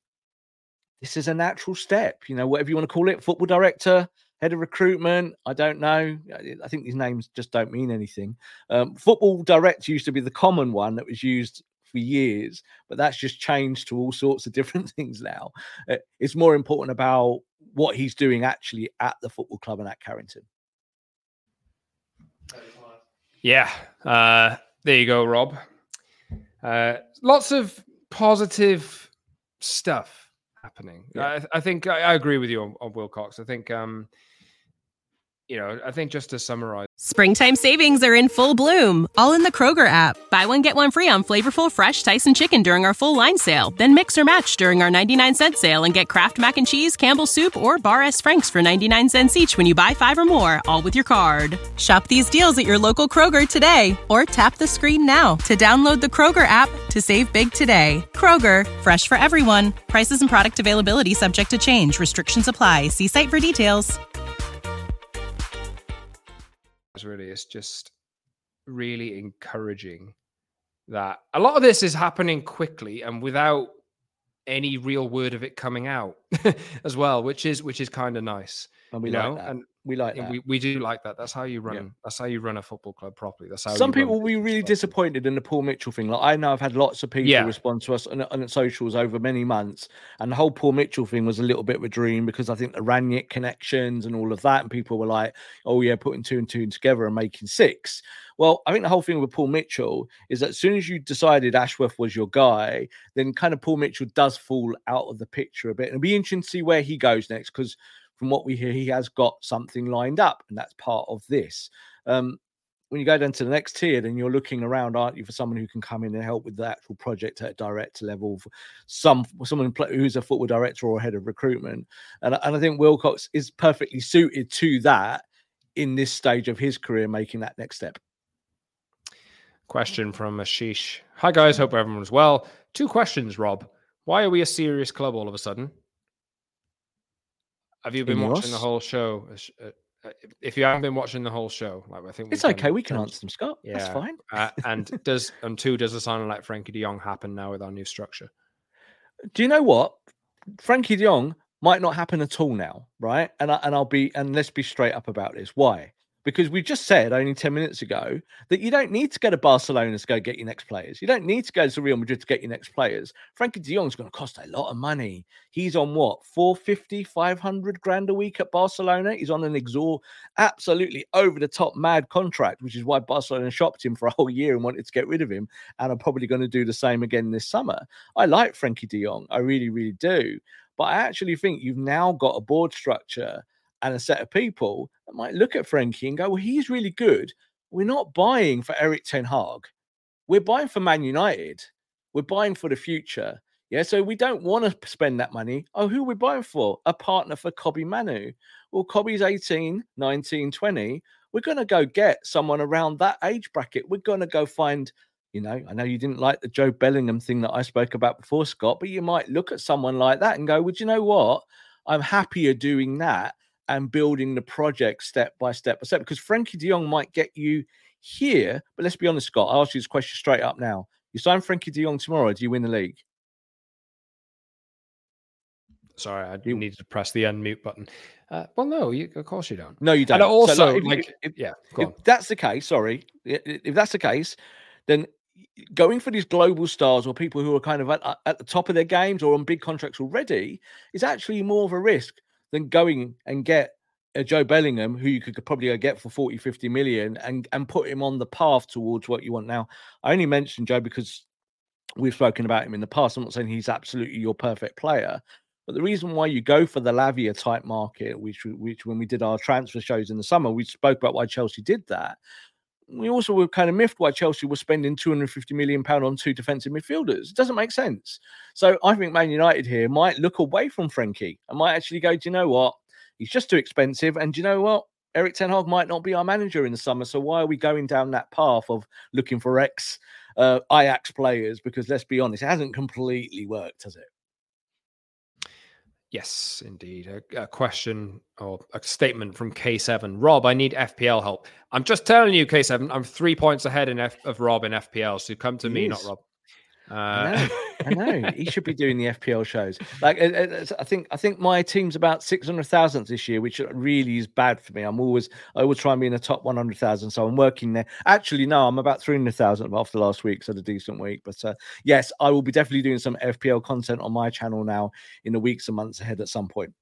This is a natural step, you know, whatever you want to call it, football director, head of recruitment, I don't know. I think these names just don't mean anything. Um, football director used to be the common one that was used for years, but that's just changed to all sorts of different things now. Uh, it's more important about what he's doing actually at the football club and at Carrington. Yeah, uh, there you go, Rob. Uh, lots of positive stuff happening. Yeah. I, I think I, I agree with you on, on Wilcox. I think, um, you know, I think just to summarize. Springtime savings are in full bloom, all in the Kroger app. Buy one, get one free on flavorful, fresh Tyson chicken during our full line sale. Then mix or match during our ninety-nine cent sale and get Kraft Mac and Cheese, Campbell's Soup, or Bar S. Frank's for ninety-nine cents each when you buy five or more, all with your card. Shop these deals at your local Kroger today, or tap the screen now to download the Kroger app to save big today. Kroger, fresh for everyone. Prices and product availability subject to change. Restrictions apply. See site for details. Really, it's just really encouraging that a lot of this is happening quickly and without any real word of it coming out as well, which is which is kind of nice. And we you like know, that. and We like Yeah, that. we, we do like that. That's how you run. Yeah. That's how you run a football club properly. That's how Some you people run will be really disappointed in the Paul Mitchell thing. Like I know I've had lots of people Yeah. respond to us on, on socials over many months, and the whole Paul Mitchell thing was a little bit of a dream because I think the Ranić connections and all of that, and people were like, "Oh yeah, putting two and two together and making six." Well, I think the whole thing with Paul Mitchell is that as soon as you decided Ashworth was your guy, then kind of Paul Mitchell does fall out of the picture a bit. And it'll be interesting to see where he goes next because from what we hear, he has got something lined up, and that's part of this. Um, when you go down to the next tier, then you're looking around, aren't you, for someone who can come in and help with the actual project at a director level, for some someone who's a football director or head of recruitment. And, and I think Wilcox is perfectly suited to that in this stage of his career, making that next step. Question from Ashish. Hi guys, hope everyone's well. Two questions, Rob. Why are we a serious club all of a sudden? Have you been In watching yours? the whole show? If you haven't been watching the whole show, like I think it's okay, we can answer them, Scott. Yeah, that's fine. uh, and does and two, does the signing like Frankie De Jong happen now with our new structure? Do you know what? Frankie De Jong might not happen at all now, right? And I, and I'll be and let's be straight up about this. Why? Because we just said only ten minutes ago that you don't need to go to Barcelona to go get your next players. You don't need to go to Real Madrid to get your next players. Frankie De Jong's going to cost a lot of money. He's on what, four fifty, five hundred grand a week at Barcelona? He's on an exor, absolutely over-the-top mad contract, which is why Barcelona shopped him for a whole year and wanted to get rid of him, and are probably going to do the same again this summer. I like Frankie De Jong. I really, really do. But I actually think you've now got a board structure and a set of people that might look at Frankie and go, well, he's really good. We're not buying for Erik ten Hag. We're buying for Man United. We're buying for the future. Yeah, so we don't want to spend that money. Oh, who are we buying for? A partner for Kobbie Manu. Well, Kobbie's eighteen, nineteen, twenty. We're going to go get someone around that age bracket. We're going to go find, you know, I know you didn't like the Joe Bellingham thing that I spoke about before, Scott, but you might look at someone like that and go, well, do you know what? I'm happier doing that and building the project step by step by step, because Frankie De Jong might get you here. But let's be honest, Scott, I'll ask you this question straight up now. You sign Frankie De Jong tomorrow, do you win the league? Sorry, I you... needed to press the unmute button. Uh, well, no, you, of course you don't. No, you don't. And also, so, like, if, like, if, if, yeah, go if on. that's the case, sorry, if that's the case, then going for these global stars or people who are kind of at, at the top of their games or on big contracts already is actually more of a risk than going and get a Joe Bellingham, who you could probably get for forty, fifty million and, and put him on the path towards what you want. Now, I only mentioned Joe because we've spoken about him in the past. I'm not saying he's absolutely your perfect player, but the reason why you go for the Lavia type market, which, which when we did our transfer shows in the summer, we spoke about why Chelsea did that. We also were kind of miffed why Chelsea was spending two hundred fifty million pounds on two defensive midfielders. It doesn't make sense. So I think Man United here might look away from Frankie and might actually go, do you know what? He's just too expensive. And do you know what? Erik ten Hag might not be our manager in the summer. So why are we going down that path of looking for ex uh, Ajax players? Because let's be honest, it hasn't completely worked, has it? Yes, indeed. A, a question or a statement from K seven. Rob, I need F P L help. I'm just telling you, K seven, I'm three points ahead in F- of Rob in F P L. So come to he me, is. not Rob. Uh, I know. I know. He should be doing the F P L shows. Like, I think, I think my team's about six hundred thousand this year, which really is bad for me. I'm always, I always try and be in the top one hundred thousand. So I'm working there. Actually, no, I'm about three hundred thousand after last week. So a decent week. But uh, yes, I will be definitely doing some F P L content on my channel now in the weeks and months ahead at some point.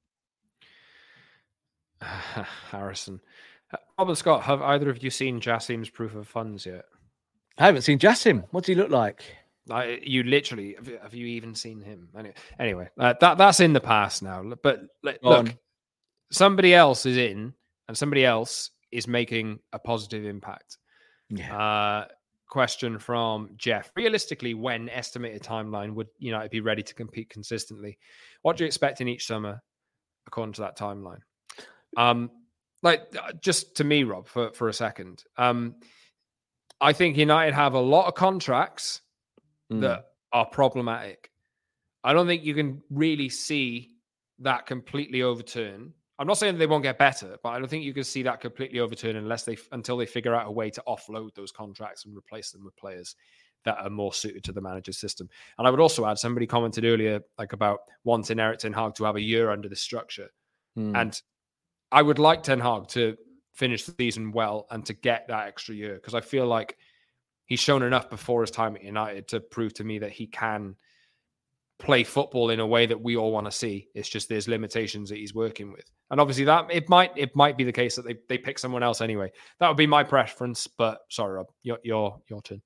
Uh, Harrison. Uh, Rob and Scott, have either of you seen Jassim's proof of funds yet? I haven't seen Jassim. What does he look like? Like, you literally have, you, have you even seen him? Anyway, anyway uh, that that's in the past now. But look, On. somebody else is in, and somebody else is making a positive impact. Yeah. Uh, question from Jeff: realistically, when estimated timeline would United be ready to compete consistently? What do you expect in each summer, according to that timeline? Um, like just to me, Rob, for for a second, um, I think United have a lot of contracts that are problematic. I don't think you can really see that completely overturn. I'm not saying they won't get better, but I don't think you can see that completely overturn unless they until they figure out a way to offload those contracts and replace them with players that are more suited to the manager's system. And I would also add, somebody commented earlier like about wanting Erik ten Hag to have a year under the structure. Mm. And I would like Ten Hag to finish the season well and to get that extra year, because I feel like he's shown enough before his time at United to prove to me that he can play football in a way that we all want to see. It's just there's limitations that he's working with. And obviously that it might it might be the case that they, they pick someone else anyway. That would be my preference, but sorry, Rob, your your your turn.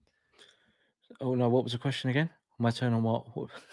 Oh no, what was the question again? My turn on what?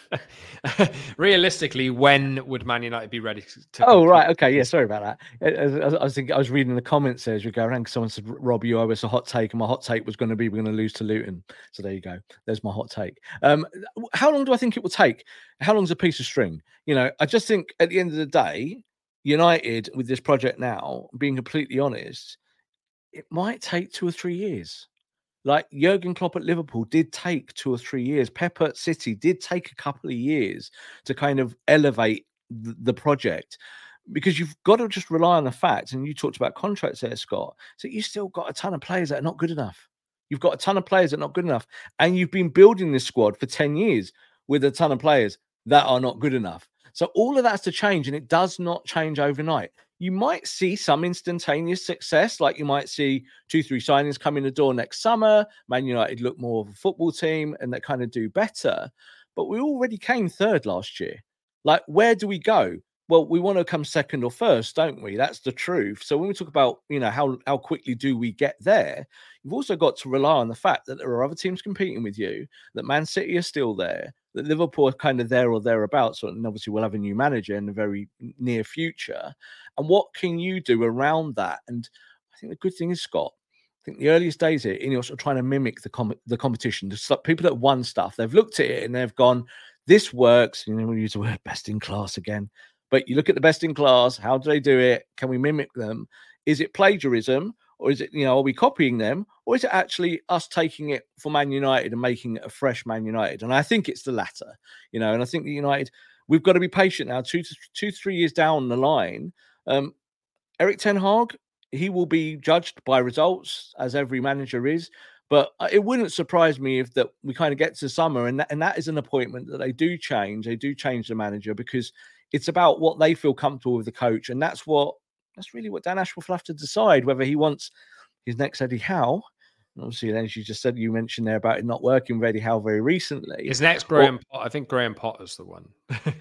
Realistically, when would Man United be ready to? Oh, right. Okay. Yeah. Sorry about that. I, I, I was thinking, I was reading the comments as we go around. Someone said, Rob, you owe us a hot take. And my hot take was going to be, we're going to lose to Luton. So there you go. There's my hot take. Um, how long do I think it will take? How long's a piece of string? You know, I just think at the end of the day, United with this project now, being completely honest, it might take two or three years. Like Jurgen Klopp at Liverpool did take two or three years. Pep at City did take a couple of years to kind of elevate the, the project, because you've got to just rely on the fact, and you talked about contracts there, Scott, so you still got a ton of players that are not good enough. You've got a ton of players that are not good enough. And you've been building this squad for ten years with a ton of players that are not good enough. So all of that's to change, and it does not change overnight. You might see some instantaneous success, like you might see two, three signings come in the door next summer. Man United look more of a football team and they kind of do better. But we already came third last year. Like, where do we go? Well, we want to come second or first, don't we? That's the truth. So when we talk about, you know, how, how quickly do we get there, you've also got to rely on the fact that there are other teams competing with you, that Man City are still there, that Liverpool are kind of there or thereabouts, and obviously we'll have a new manager in the very near future. And what can you do around that? And I think the good thing is, Scott, I think the earliest days here, Ineos are trying to mimic the com- the competition. The people that won stuff, they've looked at it and they've gone, this works. You know, we use the word best in class again. But you look at the best in class, how do they do it? Can we mimic them? Is it plagiarism? Or is it, you know, are we copying them? Or is it actually us taking it for Man United and making it a fresh Man United? And I think it's the latter, you know, and I think the United, we've got to be patient now, two to two, three years down the line. Um, Erik ten Hag, he will be judged by results, as every manager is. But it wouldn't surprise me if that we kind of get to summer and that, and that is an appointment that they do change. They do change the manager, because it's about what they feel comfortable with the coach. And that's what, that's really what Dan Ashworth will have to decide, whether he wants his next Eddie Howe. Obviously, as you just said, you mentioned there about it not working with Eddie Howe very recently. His next Graham, or, I think Graham Potter's the one.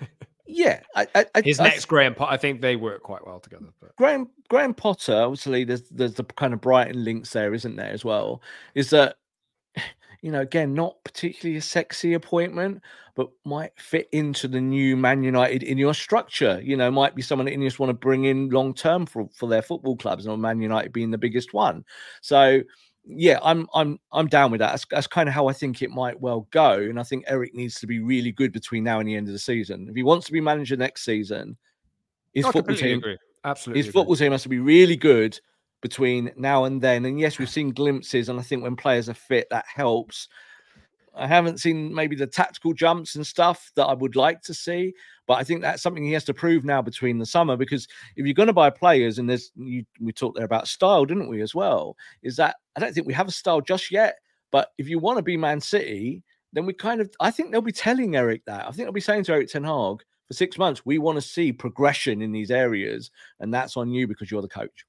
yeah. I, I, his I, next I, Graham Potter, I think they work quite well together. But. Graham Graham Potter, obviously, there's, there's the kind of Brighton links there, isn't there, as well? Is that, you know, again, not particularly a sexy appointment, but might fit into the new Man United in your structure. You know, might be someone that Ineos want to bring in long term for, for their football clubs, and Man United being the biggest one. So, yeah, I'm I'm I'm down with that. That's, that's kind of how I think it might well go. And I think Eric needs to be really good between now and the end of the season. If he wants to be manager next season, his I football team, agree. Absolutely, his agree. football team has to be really good between now and then. And yes, we've seen glimpses, and I think when players are fit, that helps. I haven't seen maybe the tactical jumps and stuff that I would like to see, but I think that's something he has to prove now between the summer, because if you're going to buy players, and there's you, we talked there about style, didn't we, as well, is that I don't think we have a style just yet, but if you want to be Man City, then we kind of, I think they'll be telling Eric that. I think they'll be saying to Erik ten Hag, for six months, we want to see progression in these areas, and that's on you because you're the coach.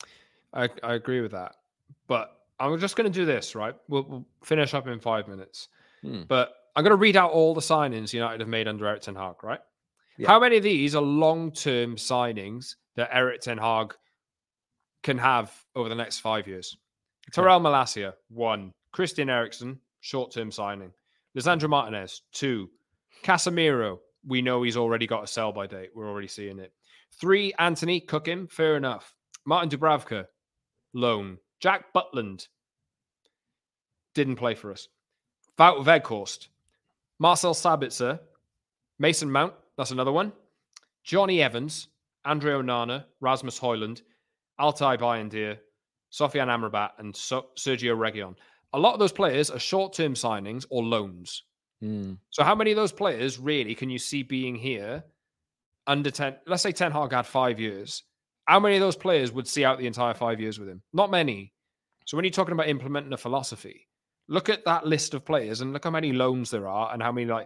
I, I agree with that, but I'm just going to do this, right? We'll, we'll finish up in five minutes, hmm. but I'm going to read out all the signings United have made under Erik ten Hag, right? Yeah. How many of these are long-term signings that Erik ten Hag can have over the next five years? Okay. Terrell Malacia, one. Christian Eriksen, short-term signing. Lisandro Martinez, two. Casemiro, we know he's already got a sell-by date. We're already seeing it. Three, Anthony, cook him, fair enough. Martin Dubravka, loan. Jack Butland didn't play for us. Wout Weghorst, Marcel Sabitzer, Mason Mount, that's another one. Johnny Evans, Andre Onana, Rasmus Højlund, Altay Bayindir, Sofiane Amrabat, and so- Sergio Reguilon. A lot of those players are short-term signings or loans. Mm. So how many of those players really can you see being here under ten? Let's say Ten Hag had five years. How many of those players would see out the entire five years with him? Not many. So when you're talking about implementing a philosophy, look at that list of players and look how many loans there are and how many, like,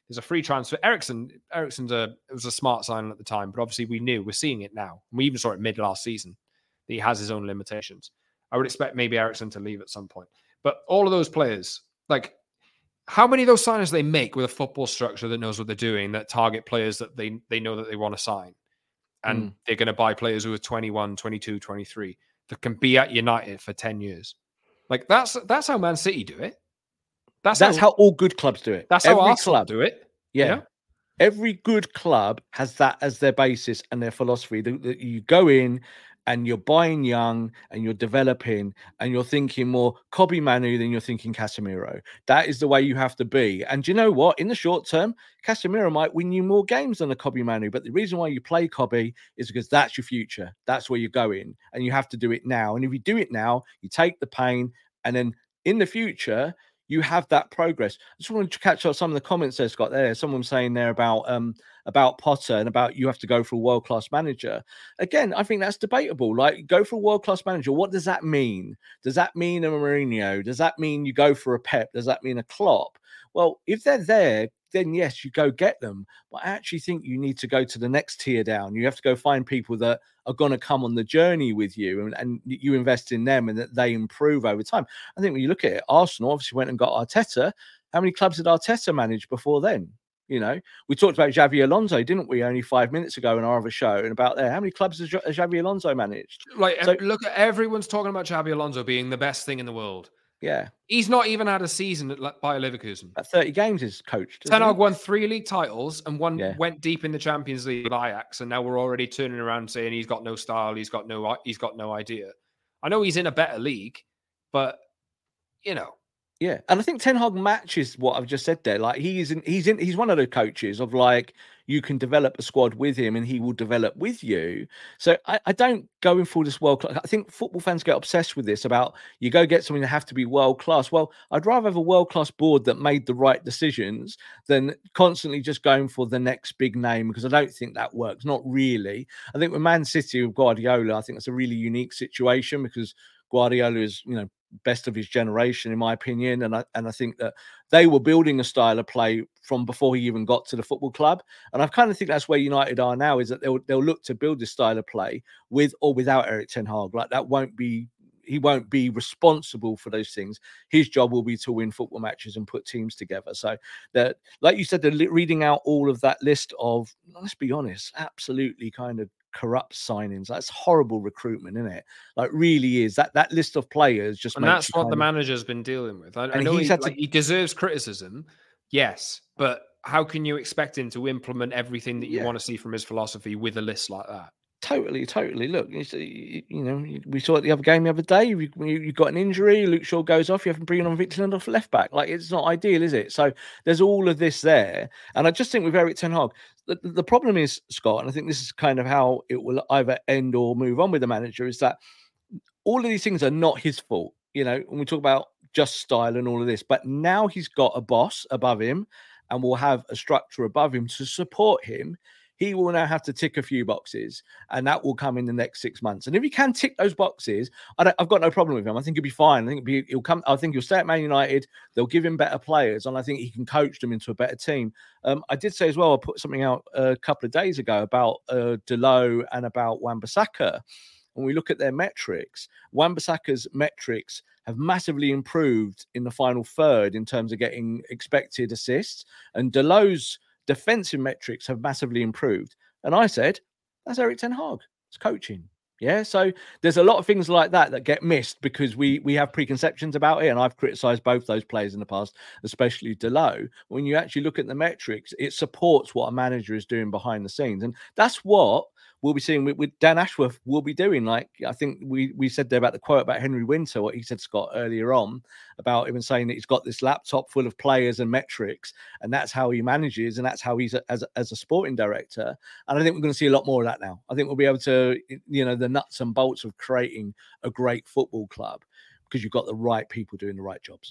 There's a free transfer. Ericsson, Ericsson's a it was a smart sign at the time, but obviously we knew we're seeing it now. We even saw it mid last season that he has his own limitations. I would expect maybe Ericsson to leave at some point. But all of those players, like how many of those signings they make with a football structure that knows what they're doing, that target players that they, they know that they want to sign. And mm. they're going to buy players who are twenty-one, twenty-two, twenty-three that can be at United for ten years. Like that's that's how Man City do it. That's, that's how, how all good clubs do it. That's Every how Arsenal club do it. Yeah. yeah. Every good club has that as their basis and their philosophy. That, that you go in and you're buying young and you're developing and you're thinking more Kobbie Manu than you're thinking Casemiro. That is the way you have to be. And do you know what? In the short term, Casemiro might win you more games than a Kobbie Manu. But the reason why you play Kobbie is because that's your future. That's where you're going. And you have to do it now. And if you do it now, you take the pain. And then in the future, you have that progress. I just wanted to catch up some of the comments there, Scott. There, someone saying there about um about Potter and about you have to go for a world class manager. Again, I think that's debatable. Like, go for a world class manager. What does that mean? Does that mean a Mourinho? Does that mean you go for a Pep? Does that mean a Klopp? Well, if they're there, then yes, you go get them. But I actually think you need to go to the next tier down. You have to go find people that are going to come on the journey with you, and, and you invest in them and that they improve over time. I think when you look at it, Arsenal obviously went and got Arteta. How many clubs did Arteta manage before then? You know, we talked about Xabi Alonso, didn't we, only five minutes ago in our other show, and about there. How many clubs has Xabi Alonso managed? Like, so, look at everyone's talking about Xabi Alonso being the best thing in the world. Yeah. He's not even had a season at Bayer Leverkusen. At thirty games he's coached. Ten Hag won three league titles and one yeah. went deep in the Champions League with Ajax, and now we're already turning around saying he's got no style, he's got no he's got no idea. I know he's in a better league, but you know. Yeah, and I think Ten Hag matches what I've just said there. Like he's in, he's in, he's one of the coaches of like you can develop a squad with him, and he will develop with you. So I, I don't go in for this world class. I think football fans get obsessed with this about you go get something that have to be world class. Well, I'd rather have a world class board that made the right decisions than constantly just going for the next big name, because I don't think that works. Not really. I think with Man City with Guardiola, I think it's a really unique situation because Guardiola is, you know, best of his generation, in my opinion. And I and I think that they were building a style of play from before he even got to the football club. And I kind of think that's where United are now, is that they'll they'll look to build this style of play with or without Erik ten Hag. Like that won't be he won't be responsible for those things. His job will be to win football matches and put teams together. So that, like you said, the reading out all of that list of, let's be honest, absolutely kind of corrupt signings. That's horrible recruitment, isn't it? Like, really is. That that list of players just and makes that's what the of... manager's been dealing with. I, I know he, like, to... he deserves criticism, yes, but how can you expect him to implement everything that you yeah. want to see from his philosophy with a list like that? Totally, totally. Look, you know, we saw it the other game the other day. You, you got an injury, Luke Shaw goes off, you have to bring on Victor Lindelof left back. Like, it's not ideal, is it? So there's all of this there. And I just think with Erik ten Hag, the, the problem is, Scott, and I think this is kind of how it will either end or move on with the manager, is that all of these things are not his fault. You know, when we talk about just style and all of this, but now he's got a boss above him and will have a structure above him to support him. He will now have to tick a few boxes, and that will come in the next six months. And if he can tick those boxes, I don't, I've got no problem with him. I think he'll be fine. I think he'll, be, he'll come. I think he'll stay at Man United. They'll give him better players, and I think he can coach them into a better team. Um, I did say as well, I put something out a couple of days ago about uh, Dalot and about Wan-Bissaka. When we look at their metrics, Wan-Bissaka's metrics have massively improved in the final third in terms of getting expected assists, and Dalot's defensive metrics have massively improved. And I said, that's Erik ten Hag. It's coaching. Yeah. So there's a lot of things like that that get missed because we we have preconceptions about it. And I've criticized both those players in the past, especially Dalot. When you actually look at the metrics, it supports what a manager is doing behind the scenes. And that's what we'll be seeing with, with Dan Ashworth will be doing. Like, I think we we said there about the quote about Henry Winter, what he said, Scott, earlier on, about even saying that he's got this laptop full of players and metrics, and that's how he manages, and that's how he's a, as, a, as a sporting director. And I think we're going to see a lot more of that now. I think we'll be able to, you know, the nuts and bolts of creating a great football club because you've got the right people doing the right jobs.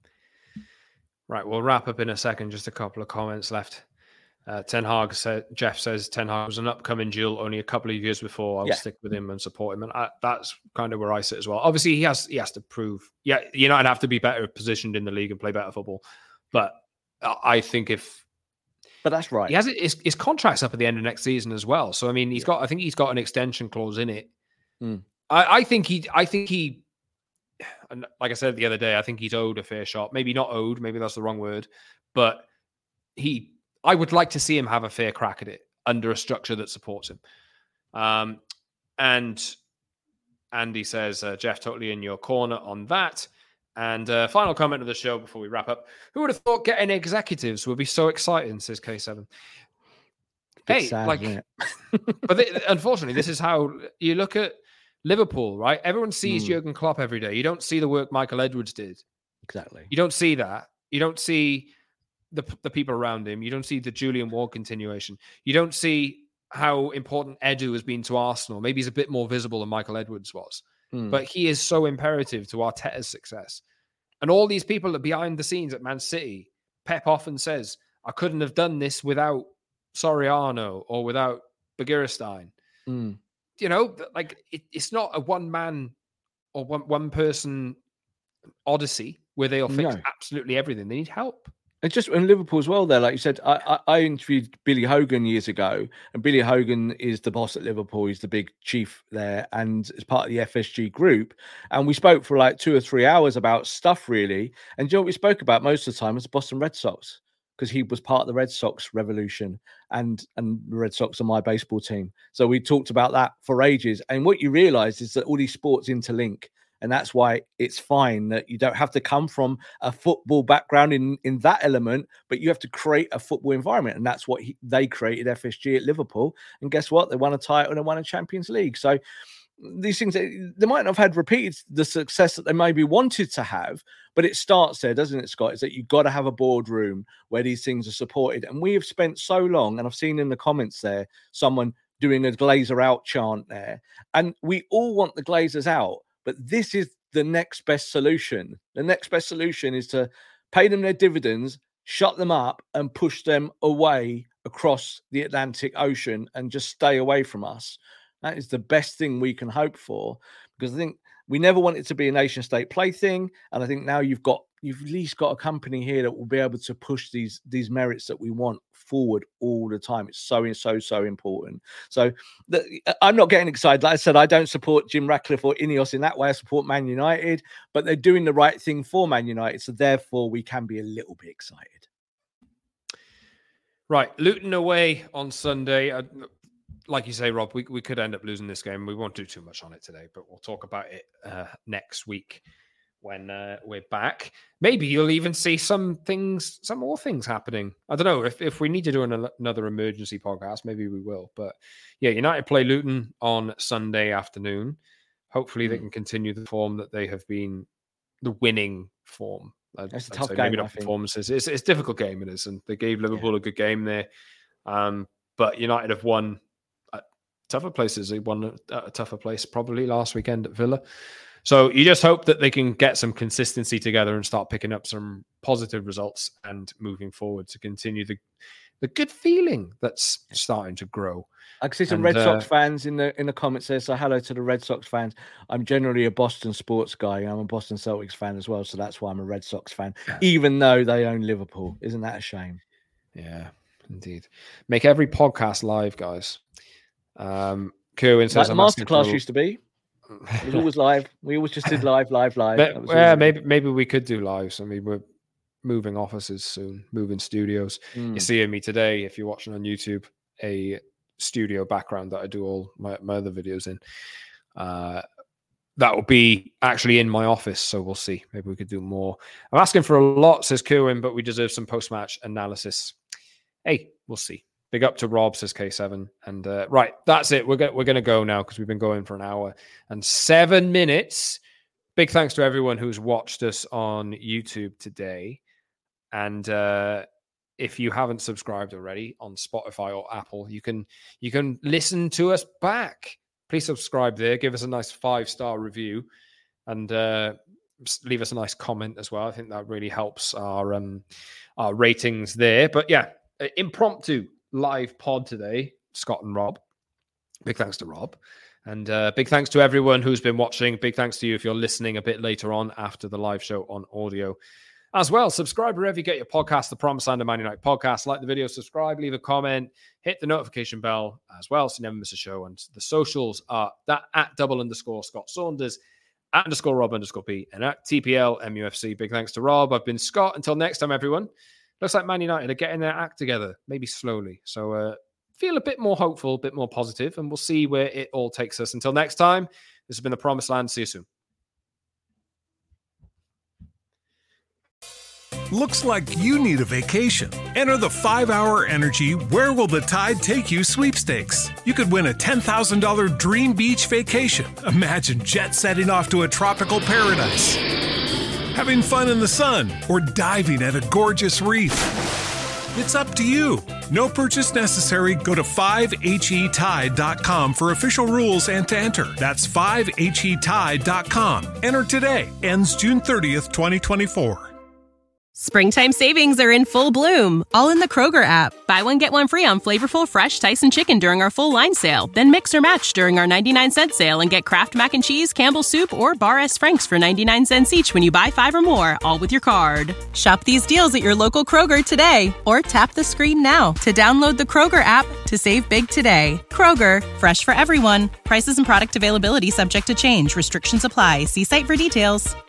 Right, we'll wrap up in a second. Just a couple of comments left. Uh, Ten Hag said, Jeff says Ten Hag was an upcoming jewel only a couple of years before. I'll yeah. stick with him and support him, and I, that's kind of where I sit as well. Obviously, he has he has to prove. Yeah, United have to be better positioned in the league and play better football. But I think if But that's right. He has it, his, his contract's up at the end of next season as well. So I mean, he's yeah. got. I think he's got an extension clause in it. Mm. I, I think he. I think he. And like I said the other day, I think he's owed a fair shot. Maybe not owed. Maybe that's the wrong word. But he. I would like to see him have a fair crack at it under a structure that supports him. Um, and Andy says, uh, Jeff, totally in your corner on that. And uh, final comment of the show before we wrap up. Who would have thought getting executives would be so exciting, says K seven. Hey, sad, like, but they, unfortunately, this is how you look at Liverpool, right? Everyone sees mm. Jurgen Klopp every day. You don't see the work Michael Edwards did. Exactly. You don't see that. You don't see the, the people around him. You don't see the Julian Ward continuation. You don't see how important Edu has been to Arsenal. Maybe he's a bit more visible than Michael Edwards was. Mm. But he is so imperative to Arteta's success. And all these people that behind the scenes at Man City, Pep often says, I couldn't have done this without Soriano or without Begiristain. Mm. You know, like it, it's not a one-man or one, one-person odyssey where they'll fix no. absolutely everything. They need help. And just in Liverpool as well, there, like you said, I, I, I interviewed Billy Hogan years ago, and Billy Hogan is the boss at Liverpool. He's the big chief there, and is part of the F S G group. And we spoke for like two or three hours about stuff, really. And you know what we spoke about most of the time was the Boston Red Sox, because he was part of the Red Sox revolution, and and the Red Sox are my baseball team. So we talked about that for ages. And what you realize is that all these sports interlink. And that's why it's fine that you don't have to come from a football background in, in that element, but you have to create a football environment. And that's what he, they created F S G at Liverpool. And guess what? They won a title and they won a Champions League. So these things, they might not have had repeated the success that they maybe wanted to have, but it starts there, doesn't it, Scott? Is that you've got to have a boardroom where these things are supported. And we have spent so long, and I've seen in the comments there, someone doing a Glazer out chant there. And we all want the Glazers out. But this is the next best solution. The next best solution is to pay them their dividends, shut them up, and push them away across the Atlantic Ocean and just stay away from us. That is the best thing we can hope for, because I think we never want it to be a nation state plaything. And I think now you've got you've at least got a company here that will be able to push these these merits that we want forward all the time. It's so so so important. So the, I'm not getting excited. Like I said, I don't support Jim Ratcliffe or Ineos in that way. I support Man United, but they're doing the right thing for Man United. So therefore, we can be a little bit excited. Right, Luton away on Sunday. I, like you say, Rob, we we could end up losing this game. We won't do too much on it today, but we'll talk about it uh, next week when uh, we're back. Maybe you'll even see some things, some more things happening. I don't know. If if we need to do an, another emergency podcast, maybe we will. But yeah, United play Luton on Sunday afternoon. Hopefully mm. they can continue the form that they have been, the winning form. I'd, it's a I'd tough say, game, maybe not performances. It's, it's a difficult game, it is. And they gave Liverpool yeah. a good game there. Um, but United have won at tougher places. They won at a tougher place probably last weekend at Villa. So you just hope that they can get some consistency together and start picking up some positive results and moving forward to continue the the good feeling that's starting to grow. I can see some and, Red Sox uh, fans in the in the comments there. So hello to the Red Sox fans. I'm generally a Boston sports guy. I'm a Boston Celtics fan as well. So that's why I'm a Red Sox fan, even though they own Liverpool. Isn't that a shame? Yeah, indeed. Make every podcast live, guys. Um, Kerwin says, like the masterclass for... used to be. It was always live. We always just did live, live, live. But, yeah, maybe maybe we could do lives. I mean, we're moving offices soon, moving studios. Mm. You're seeing me today, if you're watching on YouTube, a studio background that I do all my, my other videos in. Uh, that will be actually in my office, so we'll see. Maybe we could do more. I'm asking for a lot, says Kerwin, but we deserve some post-match analysis. Hey, we'll see. Big up to Rob, says K seven. And uh, right, that's it. We're go- we're going to go now because we've been going for an hour and seven minutes. Big thanks to everyone who's watched us on YouTube today. And uh, if you haven't subscribed already on Spotify or Apple, you can you can listen to us back. Please subscribe there. Give us a nice five-star review. And uh, leave us a nice comment as well. I think that really helps our um, our ratings there. But yeah, impromptu live pod today, Scott and Rob. Big thanks to Rob. And uh, big thanks to everyone who's been watching. Big thanks to you if you're listening a bit later on after the live show on audio. As well, subscribe wherever you get your podcast, The Promised Land of Man United podcast. Like the video, subscribe, leave a comment, hit the notification bell as well so you never miss a show. And the socials are that at double underscore Scott Saunders, at underscore Rob underscore P, and at T P L M U F C. Big thanks to Rob. I've been Scott. Until next time, everyone. Looks like Man United are getting their act together, maybe slowly. So uh, feel a bit more hopeful, a bit more positive, and we'll see where it all takes us. Until next time, this has been The Promised Land. See you soon. Looks like you need a vacation. Enter the five hour Energy Where Will the Tide Take You sweepstakes. You could win a ten thousand dollars dream beach vacation. Imagine jet setting off to a tropical paradise, having fun in the sun, or diving at a gorgeous reef. It's up to you. No purchase necessary. Go to five H E tide dot com for official rules and to enter. That's five H E tide dot com. Enter today. Ends June thirtieth, twenty twenty-four. Springtime savings are in full bloom, all in the Kroger app. Buy one, get one free on flavorful, fresh Tyson chicken during our full line sale. Then mix or match during our ninety-nine cent sale and get Kraft Mac and Cheese, Campbell's Soup, or Bar S. Frank's for ninety-nine cents each when you buy five or more, all with your card. Shop these deals at your local Kroger today, or tap the screen now to download the Kroger app to save big today. Kroger, fresh for everyone. Prices and product availability subject to change. Restrictions apply. See site for details.